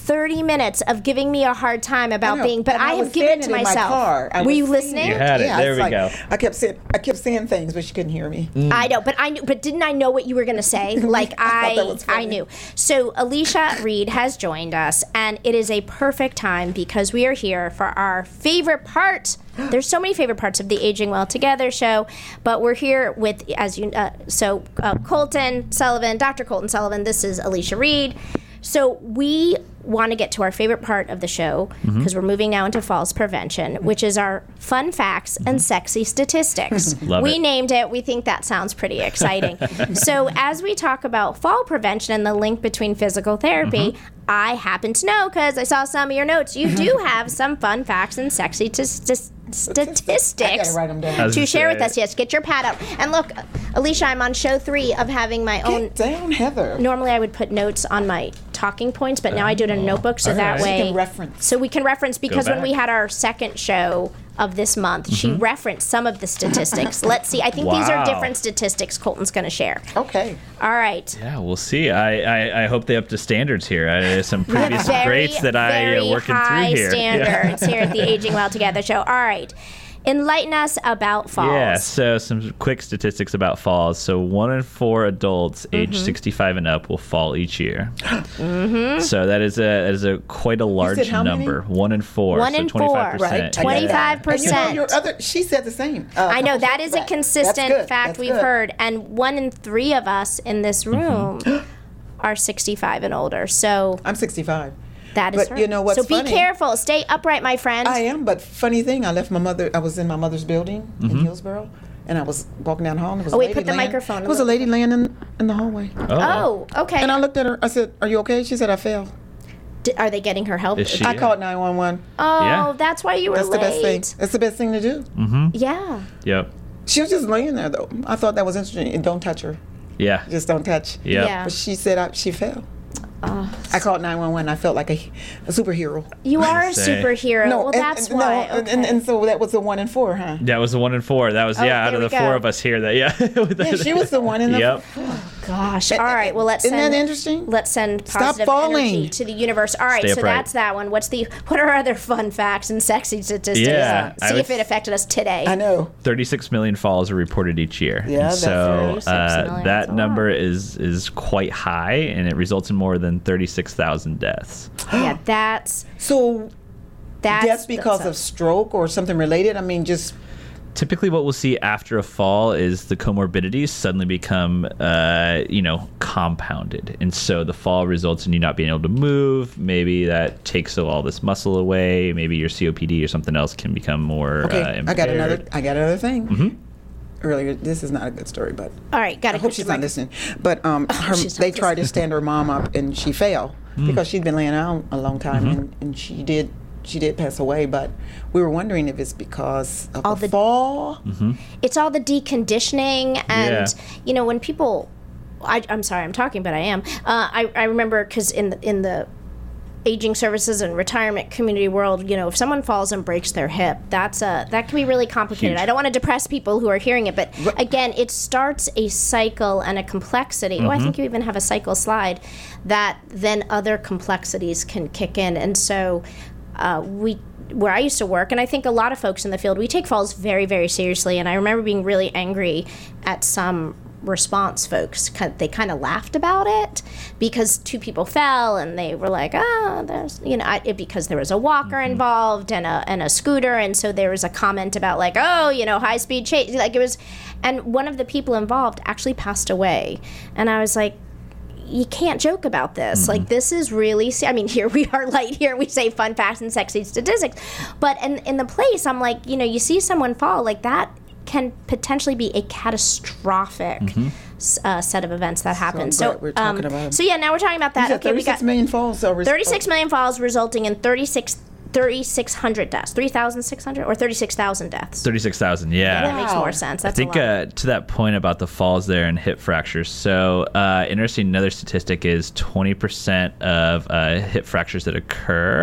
thirty minutes of giving me a hard time about know, being, but and I, I have was given it saying to it in my myself. car. I Were was you saying listening? You had it. Yeah, There it's we like, go. I kept saying, I kept saying things, but she couldn't hear me. I know, but I knew, but didn't I know what you were going to say? Like I thought that I, was I funny. knew. So Alicia Reed has joined us, and it is a perfect time because we are here for our favorite part. There's so many favorite parts of the Aging Well Together show, but we're here with, as you, uh, so uh, Colton Sullivan, Doctor Colton Sullivan. This is Alicia Reed. So we want to get to our favorite part of the show because we're moving now into falls prevention, which is our fun facts and sexy statistics. Love we it. named it. We think that sounds pretty exciting. So as we talk about fall prevention and the link between physical therapy, I happen to know because I saw some of your notes. You do have some fun facts and sexy t- st- statistics I gotta write them down. I was to gonna share with say- us. Yes, get your pad out. And look, Alicia, I'm on show three of having my own. Get down, Heather. Normally, I would put notes on my talking points, but now I do it in a notebook, so all that right. way You can reference. So we can reference because when back. we had our second show of this month, she referenced some of the statistics. Let's see. I think these are Wow. different statistics Colton's going to share. Okay. All right. Yeah, we'll see. I, I, I hope they up to standards here. I, there's some previous Very, greats that I very uh, working high through here. standards here at the Aging Well Together show. All right. Enlighten us about falls. Yeah, so some quick statistics about falls. So one in four adults aged Mm-hmm. sixty-five and up will fall each year. mm-hmm. So that is a that is a quite a large how many? number. One in four. One so in twenty-five four. percent. Right. twenty-five And you know, percent. your other, she said the same. Uh, I know couple that shows is a back. consistent That's good. fact That's we've good. heard, and one in three of us in this room Mm-hmm. are sixty-five and older. So I'm sixty-five. that is But her. you know what's So be funny? careful. Stay upright, my friend. I am, but funny thing, I left my mother. I was in my mother's building Mm-hmm. in Hillsboro, and I was walking down the hall. And there was Oh, a wait, lady put the laying- microphone a There was a little- lady laying in, in the hallway, oh, okay. and I looked at her. I said, "Are you okay?" She said, "I fell." D- are they getting her help? Is she- I Yeah. called nine one one. Oh, Yeah. that's why you were That's late. the best thing. That's the best thing to do. Yeah. Yep. She was just laying there though. I thought that was interesting. And don't touch her. Yeah. Just don't touch. Yep. Yeah. But she said I, she fell. Oh. I called nine one one. I felt like a, a superhero. You are a Say. superhero. well, and- that's and, why. No, and, okay. and, and so that was the one in four, huh? That was the one in four. That was Oh, yeah. Out there of the we four go. of us here, that yeah. Yeah, she was the one in the. Yep. Gosh. All right. Well, let's Isn't send. that interesting? Let's send Stop positive falling. energy to the universe. All right. Stay So upright. that's that one. What's the? What are other fun facts and sexy statistics? Yeah, I See would- if it affected us today. I know. thirty-six million falls are reported each year. Yeah, And that's so thirty-six uh, million, that's that a number lot. is is quite high, and it results in more than thirty-six thousand deaths. Yeah, that's So that's that's because that's a- of stroke or something related. I mean, just Typically, what we'll see after a fall is the comorbidities suddenly become, uh, you know, compounded, and so the fall results in you not being able to move. Maybe that takes all this muscle away. Maybe your C O P D or something else can become more. okay. uh, I got impaired. another. I got another thing. Earlier, this is not a good story, but All right, got I to hope she's not listening. But um, her, she's not they tried to listening. stand her mom up, and she fell because she'd been laying out a long time, and, and she did. She did pass away, but we were wondering if it's because of All the, the- fall. It's all the deconditioning, and Yeah. you know when people. I, I'm sorry, I'm talking, but I am. Uh, I I remember because in the, in the aging services and retirement community world, you know, if someone falls and breaks their hip, that's a that can be really complicated. Huge. I don't want to depress people who are hearing it, but again, it starts a cycle and a complexity. Oh, I think you even have a cycle slide that then other complexities can kick in, and so uh, we. Where I used to work, and I think a lot of folks in the field, we take falls very, very seriously. And I remember being really angry at some response folks. They kind of laughed about it because two people fell, and they were like, "Ah, there's," you know, I, it, because there was a walker Mm-hmm. involved and a and a scooter, and so there was a comment about like, "Oh, you know, high speed chase," like it was, and one of the people involved actually passed away, and I was like, you can't joke about this. Mm-hmm. Like, this is really, se- I mean, here we are light here. We say fun facts and sexy statistics. But in, in the place, I'm like, you know, you see someone fall, like that can potentially be a catastrophic s- uh, set of events that happen. So, glad we're talking about it. so yeah, now we're talking about You that. said Okay, we thirty-six got million falls. Over, thirty-six million falls resulting in thirty-six thirty-six hundred deaths. three thousand six hundred or thirty-six thousand deaths. Thirty-six thousand. Yeah. That makes Wow. more sense. I That's think a lot. uh, to that point about the falls there and hip fractures. So, uh, interesting. Another statistic is twenty percent of uh, hip fractures that occur uh,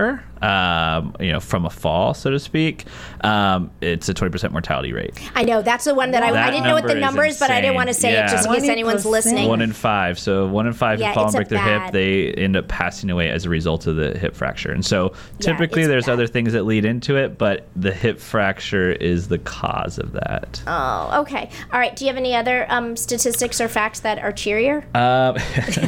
um, you know, from a fall, so to speak, um, it's a twenty percent mortality rate. I know that's the one that I, That I didn't know what the number number is is, but I didn't insane. want to say Yeah. it just in case anyone's twenty percent. listening. One in five. So one in five Yeah, who fall it's and a break their hip, bad- they end up passing away as a result of the hip fracture. And so typically it's there's bad. other things that lead into it, but the hip fracture is the cause of that. Oh, okay. All right. Do you have any other um, statistics or facts that are cheerier? Um,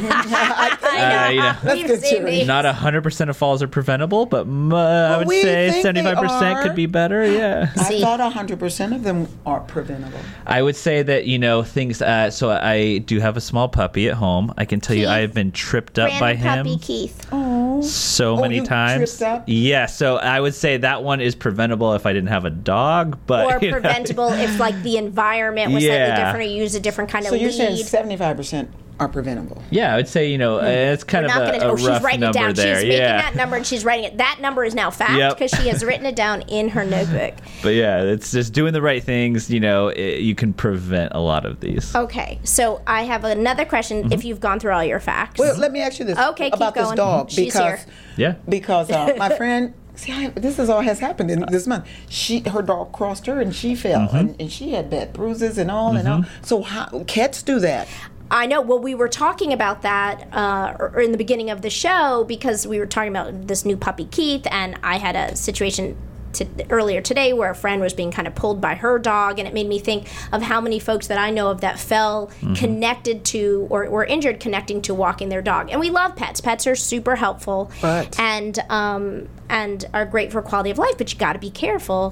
I uh, you know, We've good, seen Cheery. these. not one hundred percent of falls are preventable, but m- I would we say think they seventy-five percent are. could be better. Yeah. I See. thought one hundred percent of them are preventable. I would say that, you know, things, uh, so I do have a small puppy at home. I can tell you Keith. I have been tripped up by Random him. puppy Keith. Oh, so Oh, many you times. tripped up? Yeah, so I would say that one is preventable if I didn't have a dog, but Or you know, preventable if like the environment was slightly Yeah. different or you use a different kind so of you're lead. saying seventy-five percent are preventable. Yeah, I would say, you know, uh, it's kind We're of not a, gonna, a oh, she's rough writing it number down. there. She's making yeah. that number and she's writing it. That number is now fact Yep. because she has written it down in her notebook. But yeah, it's just doing the right things, you know, it, you can prevent a lot of these. Okay, so I have another question. Mm-hmm. If you've gone through all your facts, Well, let me ask you this Okay, keep about this going. dog She's because here. Yeah. because uh, my friend. See, I, this is all has happened in this month. She, her dog crossed her and she fell, Mm-hmm. and, and she had bad bruises and all and all. So how cats do that? I know. Well, we were talking about that uh, or in the beginning of the show because we were talking about this new puppy Keith, and I had a situation to, earlier today where a friend was being kind of pulled by her dog, and it made me think of how many folks that I know of that fell Mm-hmm. connected to or were injured connecting to walking their dog. And we love pets. Pets are super helpful But- and um, and are great for quality of life, but you got to be careful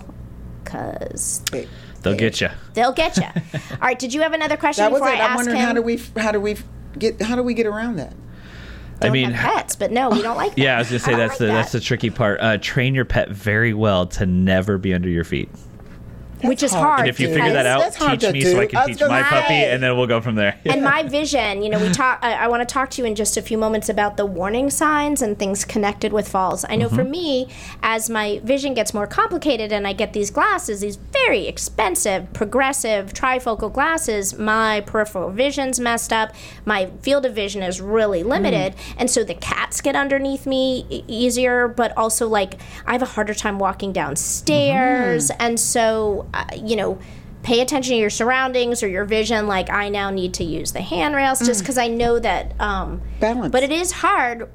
because They- They'll get you. they'll get you. All right. Did you have another question That was before it. I I'm ask wondering him? how do we how do we get how do we get around that? I Don't mean, have pets, but no, we don't like that. yeah, I was gonna say I don't that's like the that's that. the tricky part. Uh, train your pet very well to never be under your feet. Which is hard. hard. And if you Dude, figure that that's- out, that's hard teach to me do. so I can I was teach gonna my puppy, say. and then we'll go from there. And my vision, you know, we talk. I, I want to talk to you in just a few moments about the warning signs and things connected with falls. I know for me, as my vision gets more complicated and I get these glasses, these very expensive, progressive trifocal glasses, my peripheral vision's messed up. My field of vision is really limited, and so the cats get underneath me e- easier. But also, like, I have a harder time walking downstairs, and so uh, you know. Pay attention to your surroundings or your vision. Like, I now need to use the handrails just because I know that. Um, Balance. But it is hard.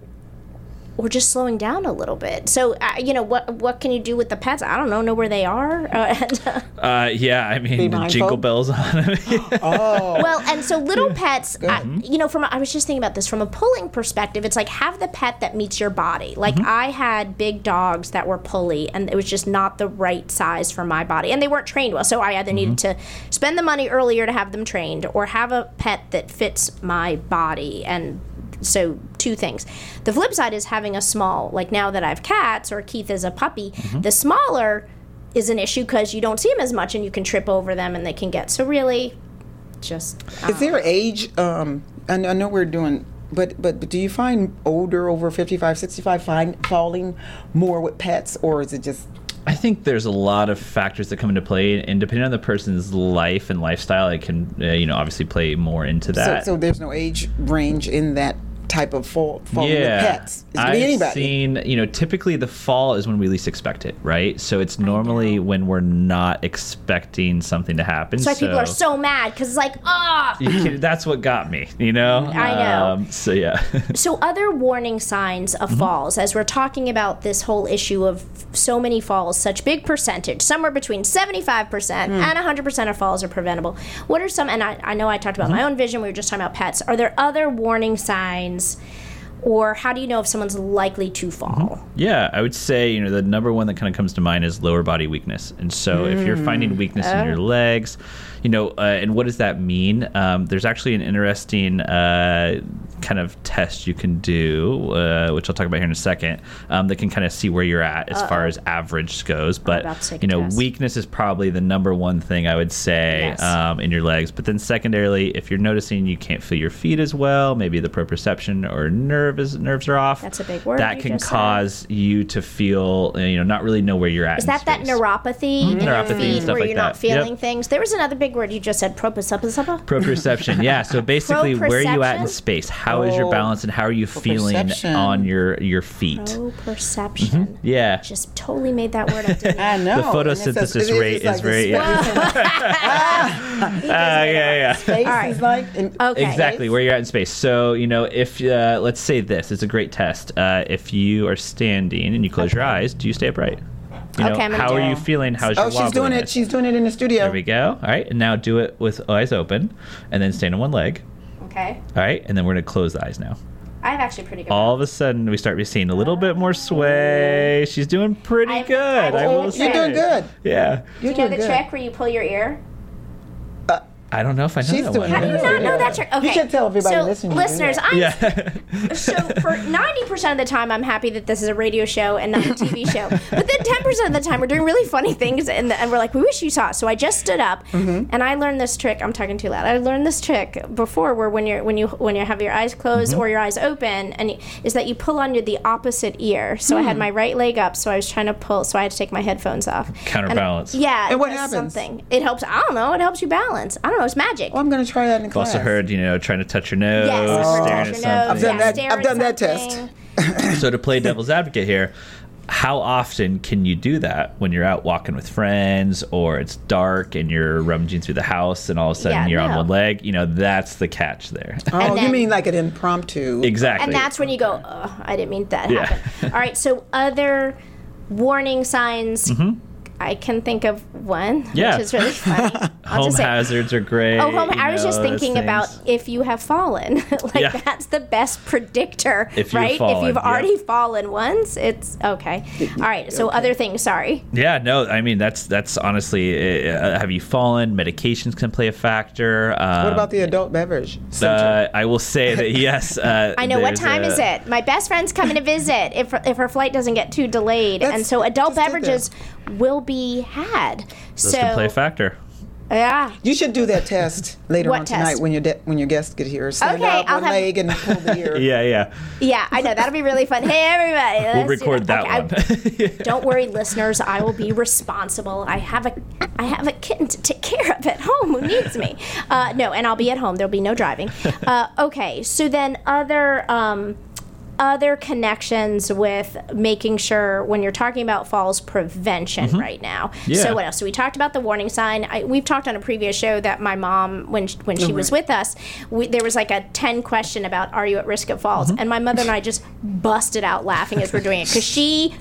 Or just slowing down a little bit. So, uh, you know, what what can you do with the pets? I don't know. Know where they are. Uh, and, uh, Uh, yeah, I mean, the mindful. jingle bells on them. Oh, well, and so little pets, I, you know, from a, I was just thinking about this from a pulling perspective. It's like have the pet that meets your body. Like I had big dogs that were pulley, and it was just not the right size for my body, and they weren't trained well. So I either needed to spend the money earlier to have them trained, or have a pet that fits my body. And so two things. The flip side is having a small, like now that I have cats or Keith is a puppy, the smaller is an issue because you don't see them as much and you can trip over them and they can get. So really, just. is there an age? Um, I know, I know we're doing, but, but but do you find older over fifty-five, sixty-five find, falling more with pets, or is it just? I think there's a lot of factors that come into play, and depending on the person's life and lifestyle, it can, uh, you know, obviously play more into that. So, so there's no age range in that type of fall, falling yeah, with pets. It could I've be anybody. seen, you know, typically the fall is when we least expect it, right? So it's normally when we're not expecting something to happen. That's why people are so mad because it's like, ah. You can- that's what got me, you know? I know. Um, so yeah. So other warning signs of falls, as we're talking about this whole issue of so many falls, such big percentage, somewhere between seventy-five percent and one hundred percent of falls are preventable. What are some, and I, I know I talked about my own vision, we were just talking about pets. Are there other warning signs, or how do you know if someone's likely to fall? Yeah, I would say, you know, the number one that kind of comes to mind is lower body weakness. And so if you're finding weakness in your legs, you know, uh, and what does that mean? Um, there's actually an interesting uh, kind of test you can do, uh, which I'll talk about here in a second, um, that can kind of see where you're at as far as average goes. But, about to take a you know, test. weakness is probably the number one thing I would say Yes. um, in your legs. But then secondarily, if you're noticing you can't feel your feet as well, maybe the proprioception or nerve is, nerves are off. That's a big word That you can just said. cause you to feel, uh, you know, not really know where you're at. Is in that that space. neuropathy in your Neuropathy and feet stuff where like you're not that. Yep. feeling things? There was another big word you just said, proprioception. Proprioception, yeah. So basically, where are you at in Proprioception? space? How how is your Oh, balance and how are you feeling perception. on your your feet? Proprioception. Yeah. Just totally made that word up. Didn't I? I know. The photosynthesis And it says- it rate like is the very- space Uh, yeah, yeah. Space All right. is like in- Okay. Exactly where you're at in space. So you know, if uh, let's say this, it's a great test. Uh, if you are standing and you close your eyes, do you stay upright? You know, Okay, I'm gonna how do are it. you feeling? How's your Oh, she's doing it. wobbliness? She's doing it in the studio. There we go. All right, and now do it with eyes open, and then stand on one leg. Okay. All right, and then we're gonna close the eyes now. I have actually pretty good. All of a sudden, we start seeing a little bit more sway. She's doing pretty I've- good. I I've- will You're say. doing good. Yeah. Do You're you know doing the good. trick where you pull your ear? I don't know if I know She's that doing one. How do you Yeah. not know that trick? Okay. You should tell everybody so, listening to do listeners, that. I'm Yeah. so for ninety percent of the time, I'm happy that this is a radio show and not a T V show. But then ten percent of the time, we're doing really funny things, and, the, and we're like, we wish you saw it. So I just stood up, Mm-hmm. and I learned this trick. I'm talking too loud. I learned this trick before, where when you're when you when you have your eyes closed Mm-hmm. or your eyes open, and you, is that you pull on your the opposite ear. So I had my right leg up, so I was trying to pull, so I had to take my headphones off. Counterbalance. And, yeah. And it what does happens? Something. It helps. I don't know. It helps you balance. I don't know. It's magic. Well, I'm going to try that in I've class. also heard, you know, trying to touch your nose, Yes, Oh. staring touch at your something. nose, I've done yeah, that- stare I've at done that something. So to play devil's advocate here, how often can you do that when you're out walking with friends or it's dark and you're rummaging through the house and all of a sudden Yeah, you're on no. one leg? You know, that's the catch there. Oh, And you then- mean like an impromptu? Exactly. And that's when you go, oh, I didn't mean that Yeah. happen. All right, so other warning signs, I can think of one, Yeah. which is really funny. I'll Home just say, hazards are great. oh, home, you I was just know, those thinking about things. if you have fallen. like, Yeah. that's the best predictor, If you've right? fallen, if you've yeah. already fallen once, it's okay. All right, so other things, sorry. Yeah, no, I mean that's that's honestly, uh, have you fallen? Medications can play a factor. Um, What about the adult beverage? center? Uh, I will say that yes. Uh, I know. What there's time a- is it? My best friend's coming to visit if if her flight doesn't get too delayed, That's- and so adult just did beverages will be had. Those so can play a factor. yeah, You should do that test later What on test? tonight when your de- when your guests get here. Stand Okay, out I'll one have- leg and pull the ear. Yeah, yeah. yeah. I know that'll be really fun. Hey, everybody, We'll let's do record that Okay, I- one. Don't worry, listeners. I will be responsible. I have a, I have a kitten to take care of at home who needs me. Uh, no, and I'll be at home. There'll be no driving. Uh, okay, so then other. Um, other connections with making sure when you're talking about falls prevention right now. Yeah. So what else? So we talked about the warning sign. I, we've talked on a previous show that my mom, when she, when she was with us, we, there was like a ten question about are you at risk of falls, and my mother and I just busted out laughing as we're doing it because she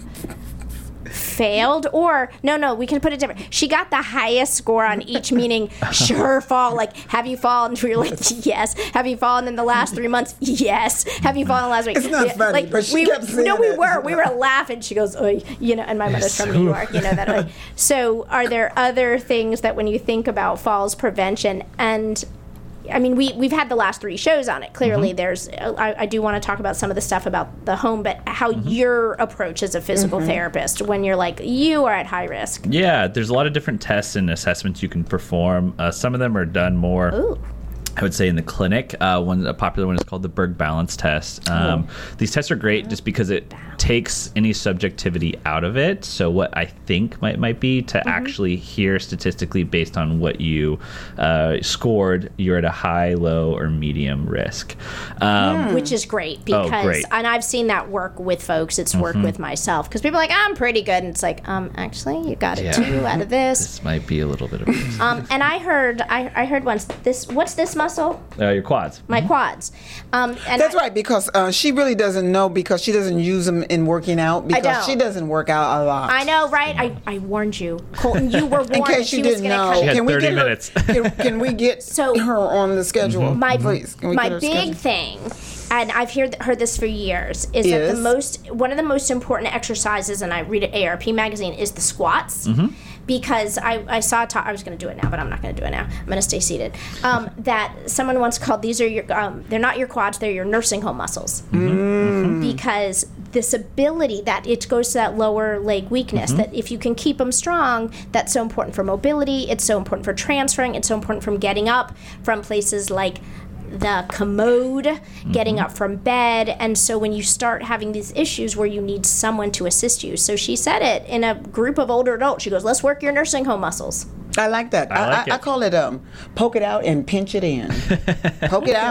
failed, or no no we can put it different, she got the highest score on each, meaning sure fall, like have you fallen, we were like yes, have you fallen in the last three months, yes, have you fallen last week, It's not Yeah, funny, like but she we kept saying no we it. were we were laughing, she goes oy, you know, and my mother's from New York, you know that oy. So are there other things that when you think about falls prevention, and I mean, we, we've had the last three shows on it. Clearly, Mm-hmm. there's, I, I do want to talk about some of the stuff about the home, but how Mm-hmm. your approach as a physical therapist when you're like, you are at high risk. Yeah, there's a lot of different tests and assessments you can perform. Uh, some of them are done more. Ooh. I would say in the clinic. Uh, one a popular one is called the Berg Balance Test. Um, These tests are great just because it takes any subjectivity out of it. So what I think might might be to actually hear statistically based on what you uh, scored, you're at a high, low, or medium risk. Um, Which is great Oh, because, great. and I've seen that work with folks. It's worked with myself because people are like, I'm pretty good, and it's like, um, actually, you got a Yeah. two out of this. This might be a little bit of a risk. Um, and I heard, I, I heard once this. What's this muscle? Uh, your quads. My quads. Um, and That's I- right, because uh, she really doesn't know because she doesn't use them in working out because don't. she doesn't work out a lot. I know, right? I, I warned you, Colton. You were warned. In case she you was didn't gonna know, come in. had can we thirty get her- minutes. can, can we get So- her on the schedule, my please? Can we my get her big schedule? thing, and I've heard heard this for years, is, that Is? the most one of the most important exercises, and I read it A A R P magazine, is the squats. Because I, I saw ta- I was going to do it now, but I'm not going to do it now. I'm going to stay seated. Um, that someone once called these are your um, they're not your quads, they're your nursing home muscles. Because this ability that it goes to that lower leg weakness, that if you can keep them strong, that's so important for mobility. It's so important for transferring. It's so important from getting up from places like the commode, getting up from bed. And so when you start having these issues where you need someone to assist you. So she said it in a group of older adults. She goes, let's work your nursing home muscles. I like that. I like I, I it. call it um, poke it out and pinch it in. Poke it out.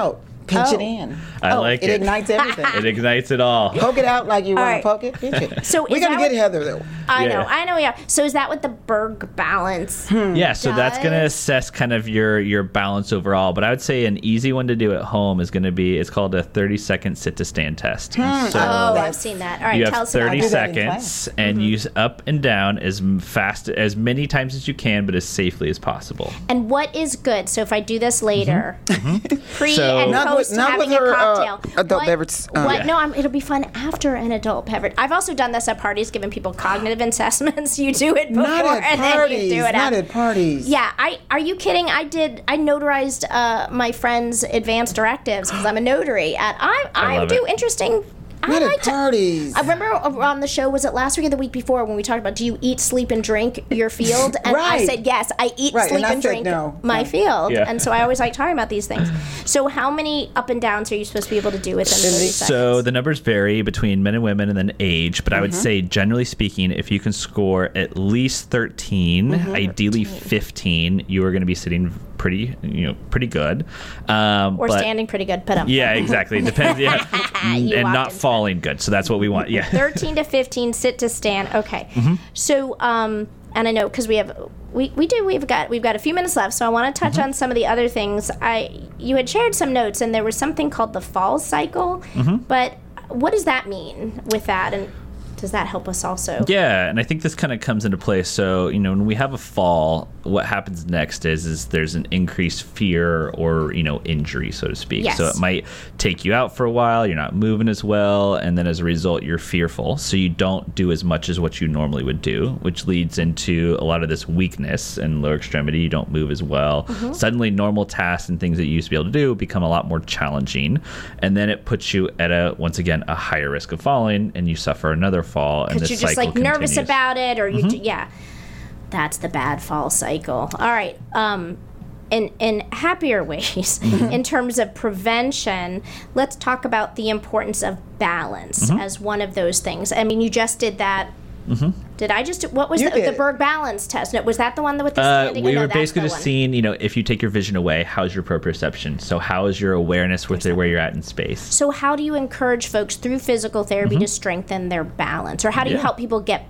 Pinch Oh. it in. I oh, like it. it. ignites everything. It ignites it all. Poke it out like you want right. to poke it. Pinch it. So we're is gonna that get what- Heather though. I Yeah. know, I know, yeah. So is that what the Berg balance? Yeah, so that's going to does. assess kind of your your balance overall. But I would say an easy one to do at home is going to be, it's called a thirty second sit to stand test. So Oh, I've That's- seen that. All right, you tell have us about thirty I do it. that in seconds class. and use up and down as m- fast, as many times as you can, but as safely as possible. And what is good? So if I do this later, pre So- and Not with- post not having with her, a uh, cocktail. adult what, beverage, uh, what? Yeah. No, I'm, it'll be fun after an adult beverage. I've also done this at parties, giving people cognitive assessments. You do it before Not at and parties. then you do it Not after. at parties. Yeah, I are you kidding? I did. I notarized uh, my friend's advance directives because I'm a notary, and I I, love do it. interesting. I Not like at to. parties. I remember on the show, was it last week or the week before, when we talked about do you eat, sleep, and drink your field? And I Right. said yes, I eat, Right, sleep, and I and said drink no. my No. field. Yeah. And so I always like talking about these things. So how many up and downs are you supposed to be able to do within thirty Cindy? seconds? So the numbers vary between men and women and then age, but I would say generally speaking, if you can score at least thirteen, ideally fifteen, you are going to be sitting pretty, you know, pretty good. Um, or but- standing pretty good, but um, Yeah, exactly. It depends. Yeah. You and walked not into falling good. So that's what we want. Yeah. thirteen to fifteen, sit to stand. Okay. Mm-hmm. So, um, and I know because we have we, we do we've got we've got a few minutes left, so I want to touch Mm-hmm. on some of the other things. I you had shared some notes, and there was something called the fall cycle. Mm-hmm. But what does that mean with that, and does that help us also? Yeah, and I think this kind of comes into play. So, you know, when we have a fall, what happens next is is there's an increased fear or, you know, injury, so to speak. Yes. So it might take you out for a while, you're not moving as well, and then as a result, you're fearful. So you don't do as much as what you normally would do, which leads into a lot of this weakness and lower extremity. You don't move as well. Mm-hmm. Suddenly, normal tasks and things that you used to be able to do become a lot more challenging. And then it puts you at a, once again, a higher risk of falling, and you suffer another fall. And Because this you're just cycle like nervous continues. about it, or you, yeah, that's the bad fall cycle. All right. Um, in in happier ways, in terms of prevention, let's talk about the importance of balance as one of those things. I mean, you just did that. Did I just? What was You the, the did. Berg balance test? No, was that the one that with the Uh, standing? we Oh, no, were that's basically the just one. seeing, you know, if you take your vision away, how's your proprioception? So how is your awareness with where you're at in space? So, how do you encourage folks through physical therapy to strengthen their balance, or how do you Yeah. help people get?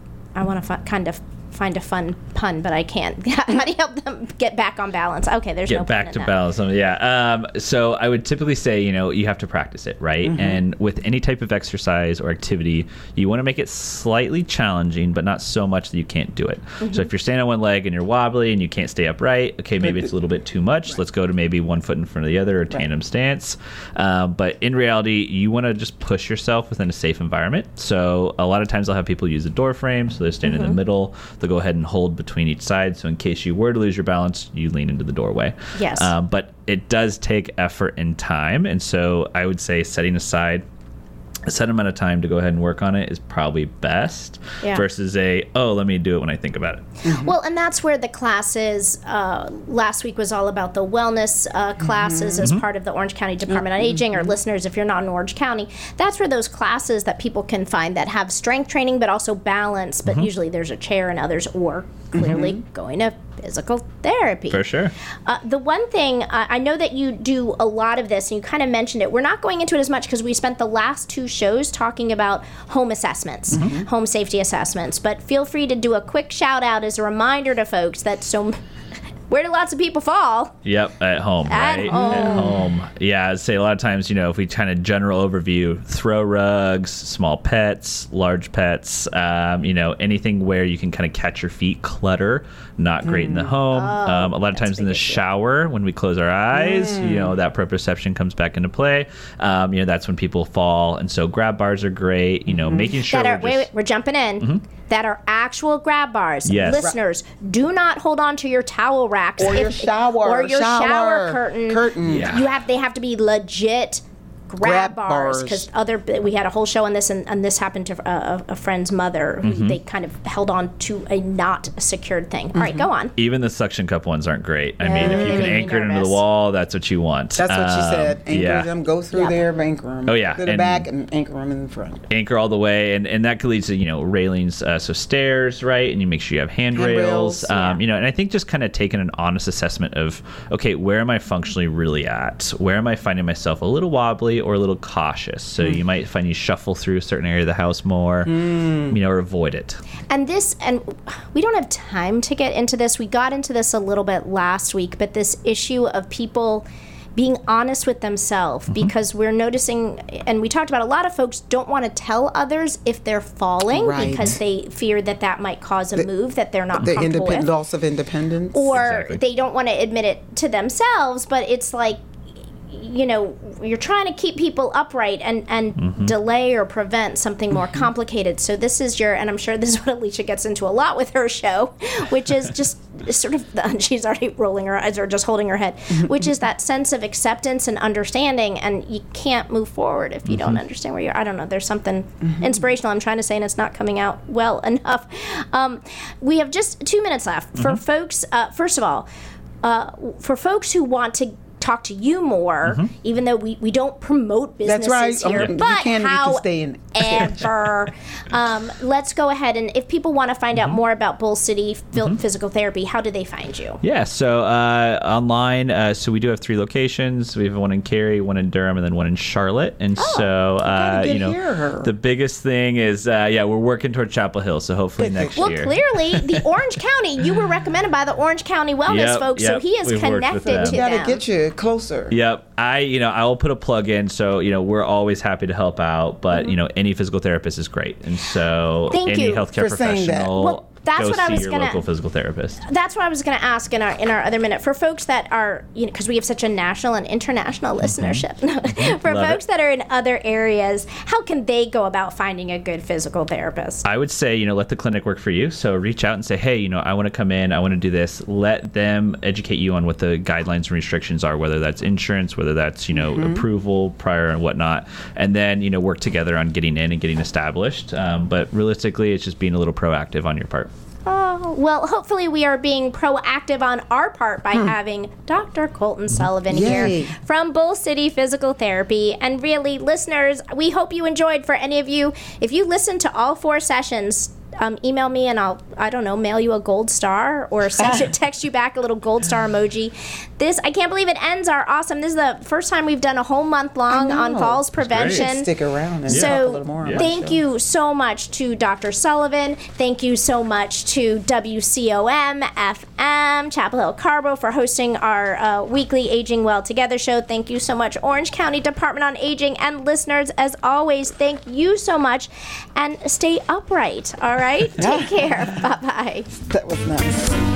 I want to fi- kind of find a fun pun, but I can't. How do you help them get back on balance? Okay, there's no Get pun back in to that. balance. Um, Yeah. Um, so I would typically say, you know, you have to practice it, right? Mm-hmm. And with any type of exercise or activity, you want to make it slightly challenging, but not so much that you can't do it. Mm-hmm. So if you're standing on one leg and you're wobbly and you can't stay upright, okay, maybe it's a little bit too much. Let's go to maybe one foot in front of the other or tandem stance. Um, but in reality, you want to just push yourself within a safe environment. So a lot of times I'll have people use a door frame. So they're standing in the middle. They'll go ahead and hold between each side. So in case you were to lose your balance, you lean into the doorway. Yes. Um, but it does take effort and time. And so I would say setting aside a set amount of time to go ahead and work on it is probably best Yeah. versus a, oh, let me do it when I think about it. Well, and that's where the classes, uh, last week was all about the wellness uh, classes as part of the Orange County Department on Aging, or listeners, if you're not in Orange County, that's where those classes that people can find that have strength training but also balance, but usually there's a chair and others, or clearly going to physical therapy. For sure. Uh, the one thing, uh, I know that you do a lot of this, and you kind of mentioned it. We're not going into it as much because we spent the last two shows talking about home assessments, home safety assessments. But feel free to do a quick shout out as a reminder to folks that so. Where do lots of people fall? Yep, at home, At right? home. At home. Yeah, I'd say a lot of times, you know, if we kind of general overview, throw rugs, small pets, large pets, um, you know, anything where you can kind of catch your feet, clutter, not great in the home. um, a lot of times in the shower, when we close our eyes, you know, that proprioception comes back into play. Um, you know, that's when people fall. And so grab bars are great, you know, making sure That are, we're wait, just- wait, we're jumping in. That are actual grab bars. Yes. Listeners, do not hold on to your towel racks Or your if- shower. or your shower, shower curtain. Curtain. Yeah. You have they have to be legit grab, Grab bars bars. because other we had a whole show on this, and, and this happened to a, a friend's mother. Who Mm-hmm. They kind of held on to a not secured thing. All right, go on. Even the suction cup ones aren't great. I mean, if they you can make me anchor it into the nervous. wall, that's what you want. That's what she Um, said. Anchor yeah. them, go through Yep. there, anchor them. Oh, yeah, To the and- back and anchor them in the front. Anchor all the way, and, and that could lead to, you know, railings, uh, so stairs, right? And you make sure you have handrails. Handrails, Um, yeah. You know, and I think just kind of taking an honest assessment of, okay, where am I functionally really at? Where am I finding myself a little wobbly or a little cautious? So Mm. you might find you shuffle through a certain area of the house more, Mm. you know, or avoid it. And this, and we don't have time to get into this. We got into this a little bit last week, but this issue of people being honest with themselves, Mm-hmm. because we're noticing, and we talked about, a lot of folks don't want to tell others if they're falling Right. because they fear that that might cause a move that they're not The comfortable independent with, loss of independence. or Exactly. they don't want to admit it to themselves. But it's like, you know, you're trying to keep people upright and, and Mm-hmm. delay or prevent something more complicated. So this is your, and I'm sure this is what Alicia gets into a lot with her show, which is just sort of, she's already rolling her eyes or just holding her head, which is that sense of acceptance and understanding. And you can't move forward if you don't understand where you're, I don't know, there's something inspirational I'm trying to say, and it's not coming out well enough. Um, we have just two minutes left. For folks, uh, first of all, uh, for folks who want to talk to you more, even though we, we don't promote businesses That's right. here, Um, you but can- you can stay in. however, um, let's go ahead, and if people want to find out more about Bull City Phil- Physical Therapy, how do they find you? Yeah, so uh, online, uh, so we do have three locations. We have one in Cary, one in Durham, and then one in Charlotte. And so, uh, gotta get you know, here. the biggest thing is, uh, yeah, we're working toward Chapel Hill. So hopefully next Well, year. clearly, the Orange County, you were recommended by the Orange County Wellness Yep, folks, so yep, he is we've worked with connected them. to We gotta them. get you closer. Yep. I, you know, I will put a plug in. So, you know, we're always happy to help out, but, you know, any physical therapist is great. And so Thank any you healthcare for saying that. professional, Well, that's go what I see was your gonna- local physical therapist. That's what I was going to ask in our in our other minute for folks that are, you know, because we have such a national and international listenership. For Love folks it. that are in other areas, how can they go about finding a good physical therapist? I would say, you know, let the clinic work for you. So reach out and say, hey, you know, I want to come in, I want to do this. Let them educate you on what the guidelines and restrictions are, whether that's insurance, whether that's, you know, approval prior and whatnot. And then, you know, work together on getting in and getting established. Um, but realistically, it's just being a little proactive on your part. Oh, well, hopefully we are being proactive on our part by having Doctor Colton Sullivan Yay. here from Bull City Physical Therapy. And really, listeners, we hope you enjoyed. For any of you, if you listened to all four sessions, um, email me and I'll, I don't know, mail you a gold star or send you, text you back a little gold star emoji. This, I can't believe it ends our awesome. This is the first time we've done a whole month long I on know. falls great. prevention. Stick around and talk a So little more. about thank the show. you so much to Doctor Sullivan. Thank you so much to W C O M F M Chapel Hill Carbo for hosting our uh, weekly Aging Well Together show. Thank you so much, Orange County Department on Aging, and listeners, as always, thank you so much, and stay upright. All right, take care. Bye bye. That was nice.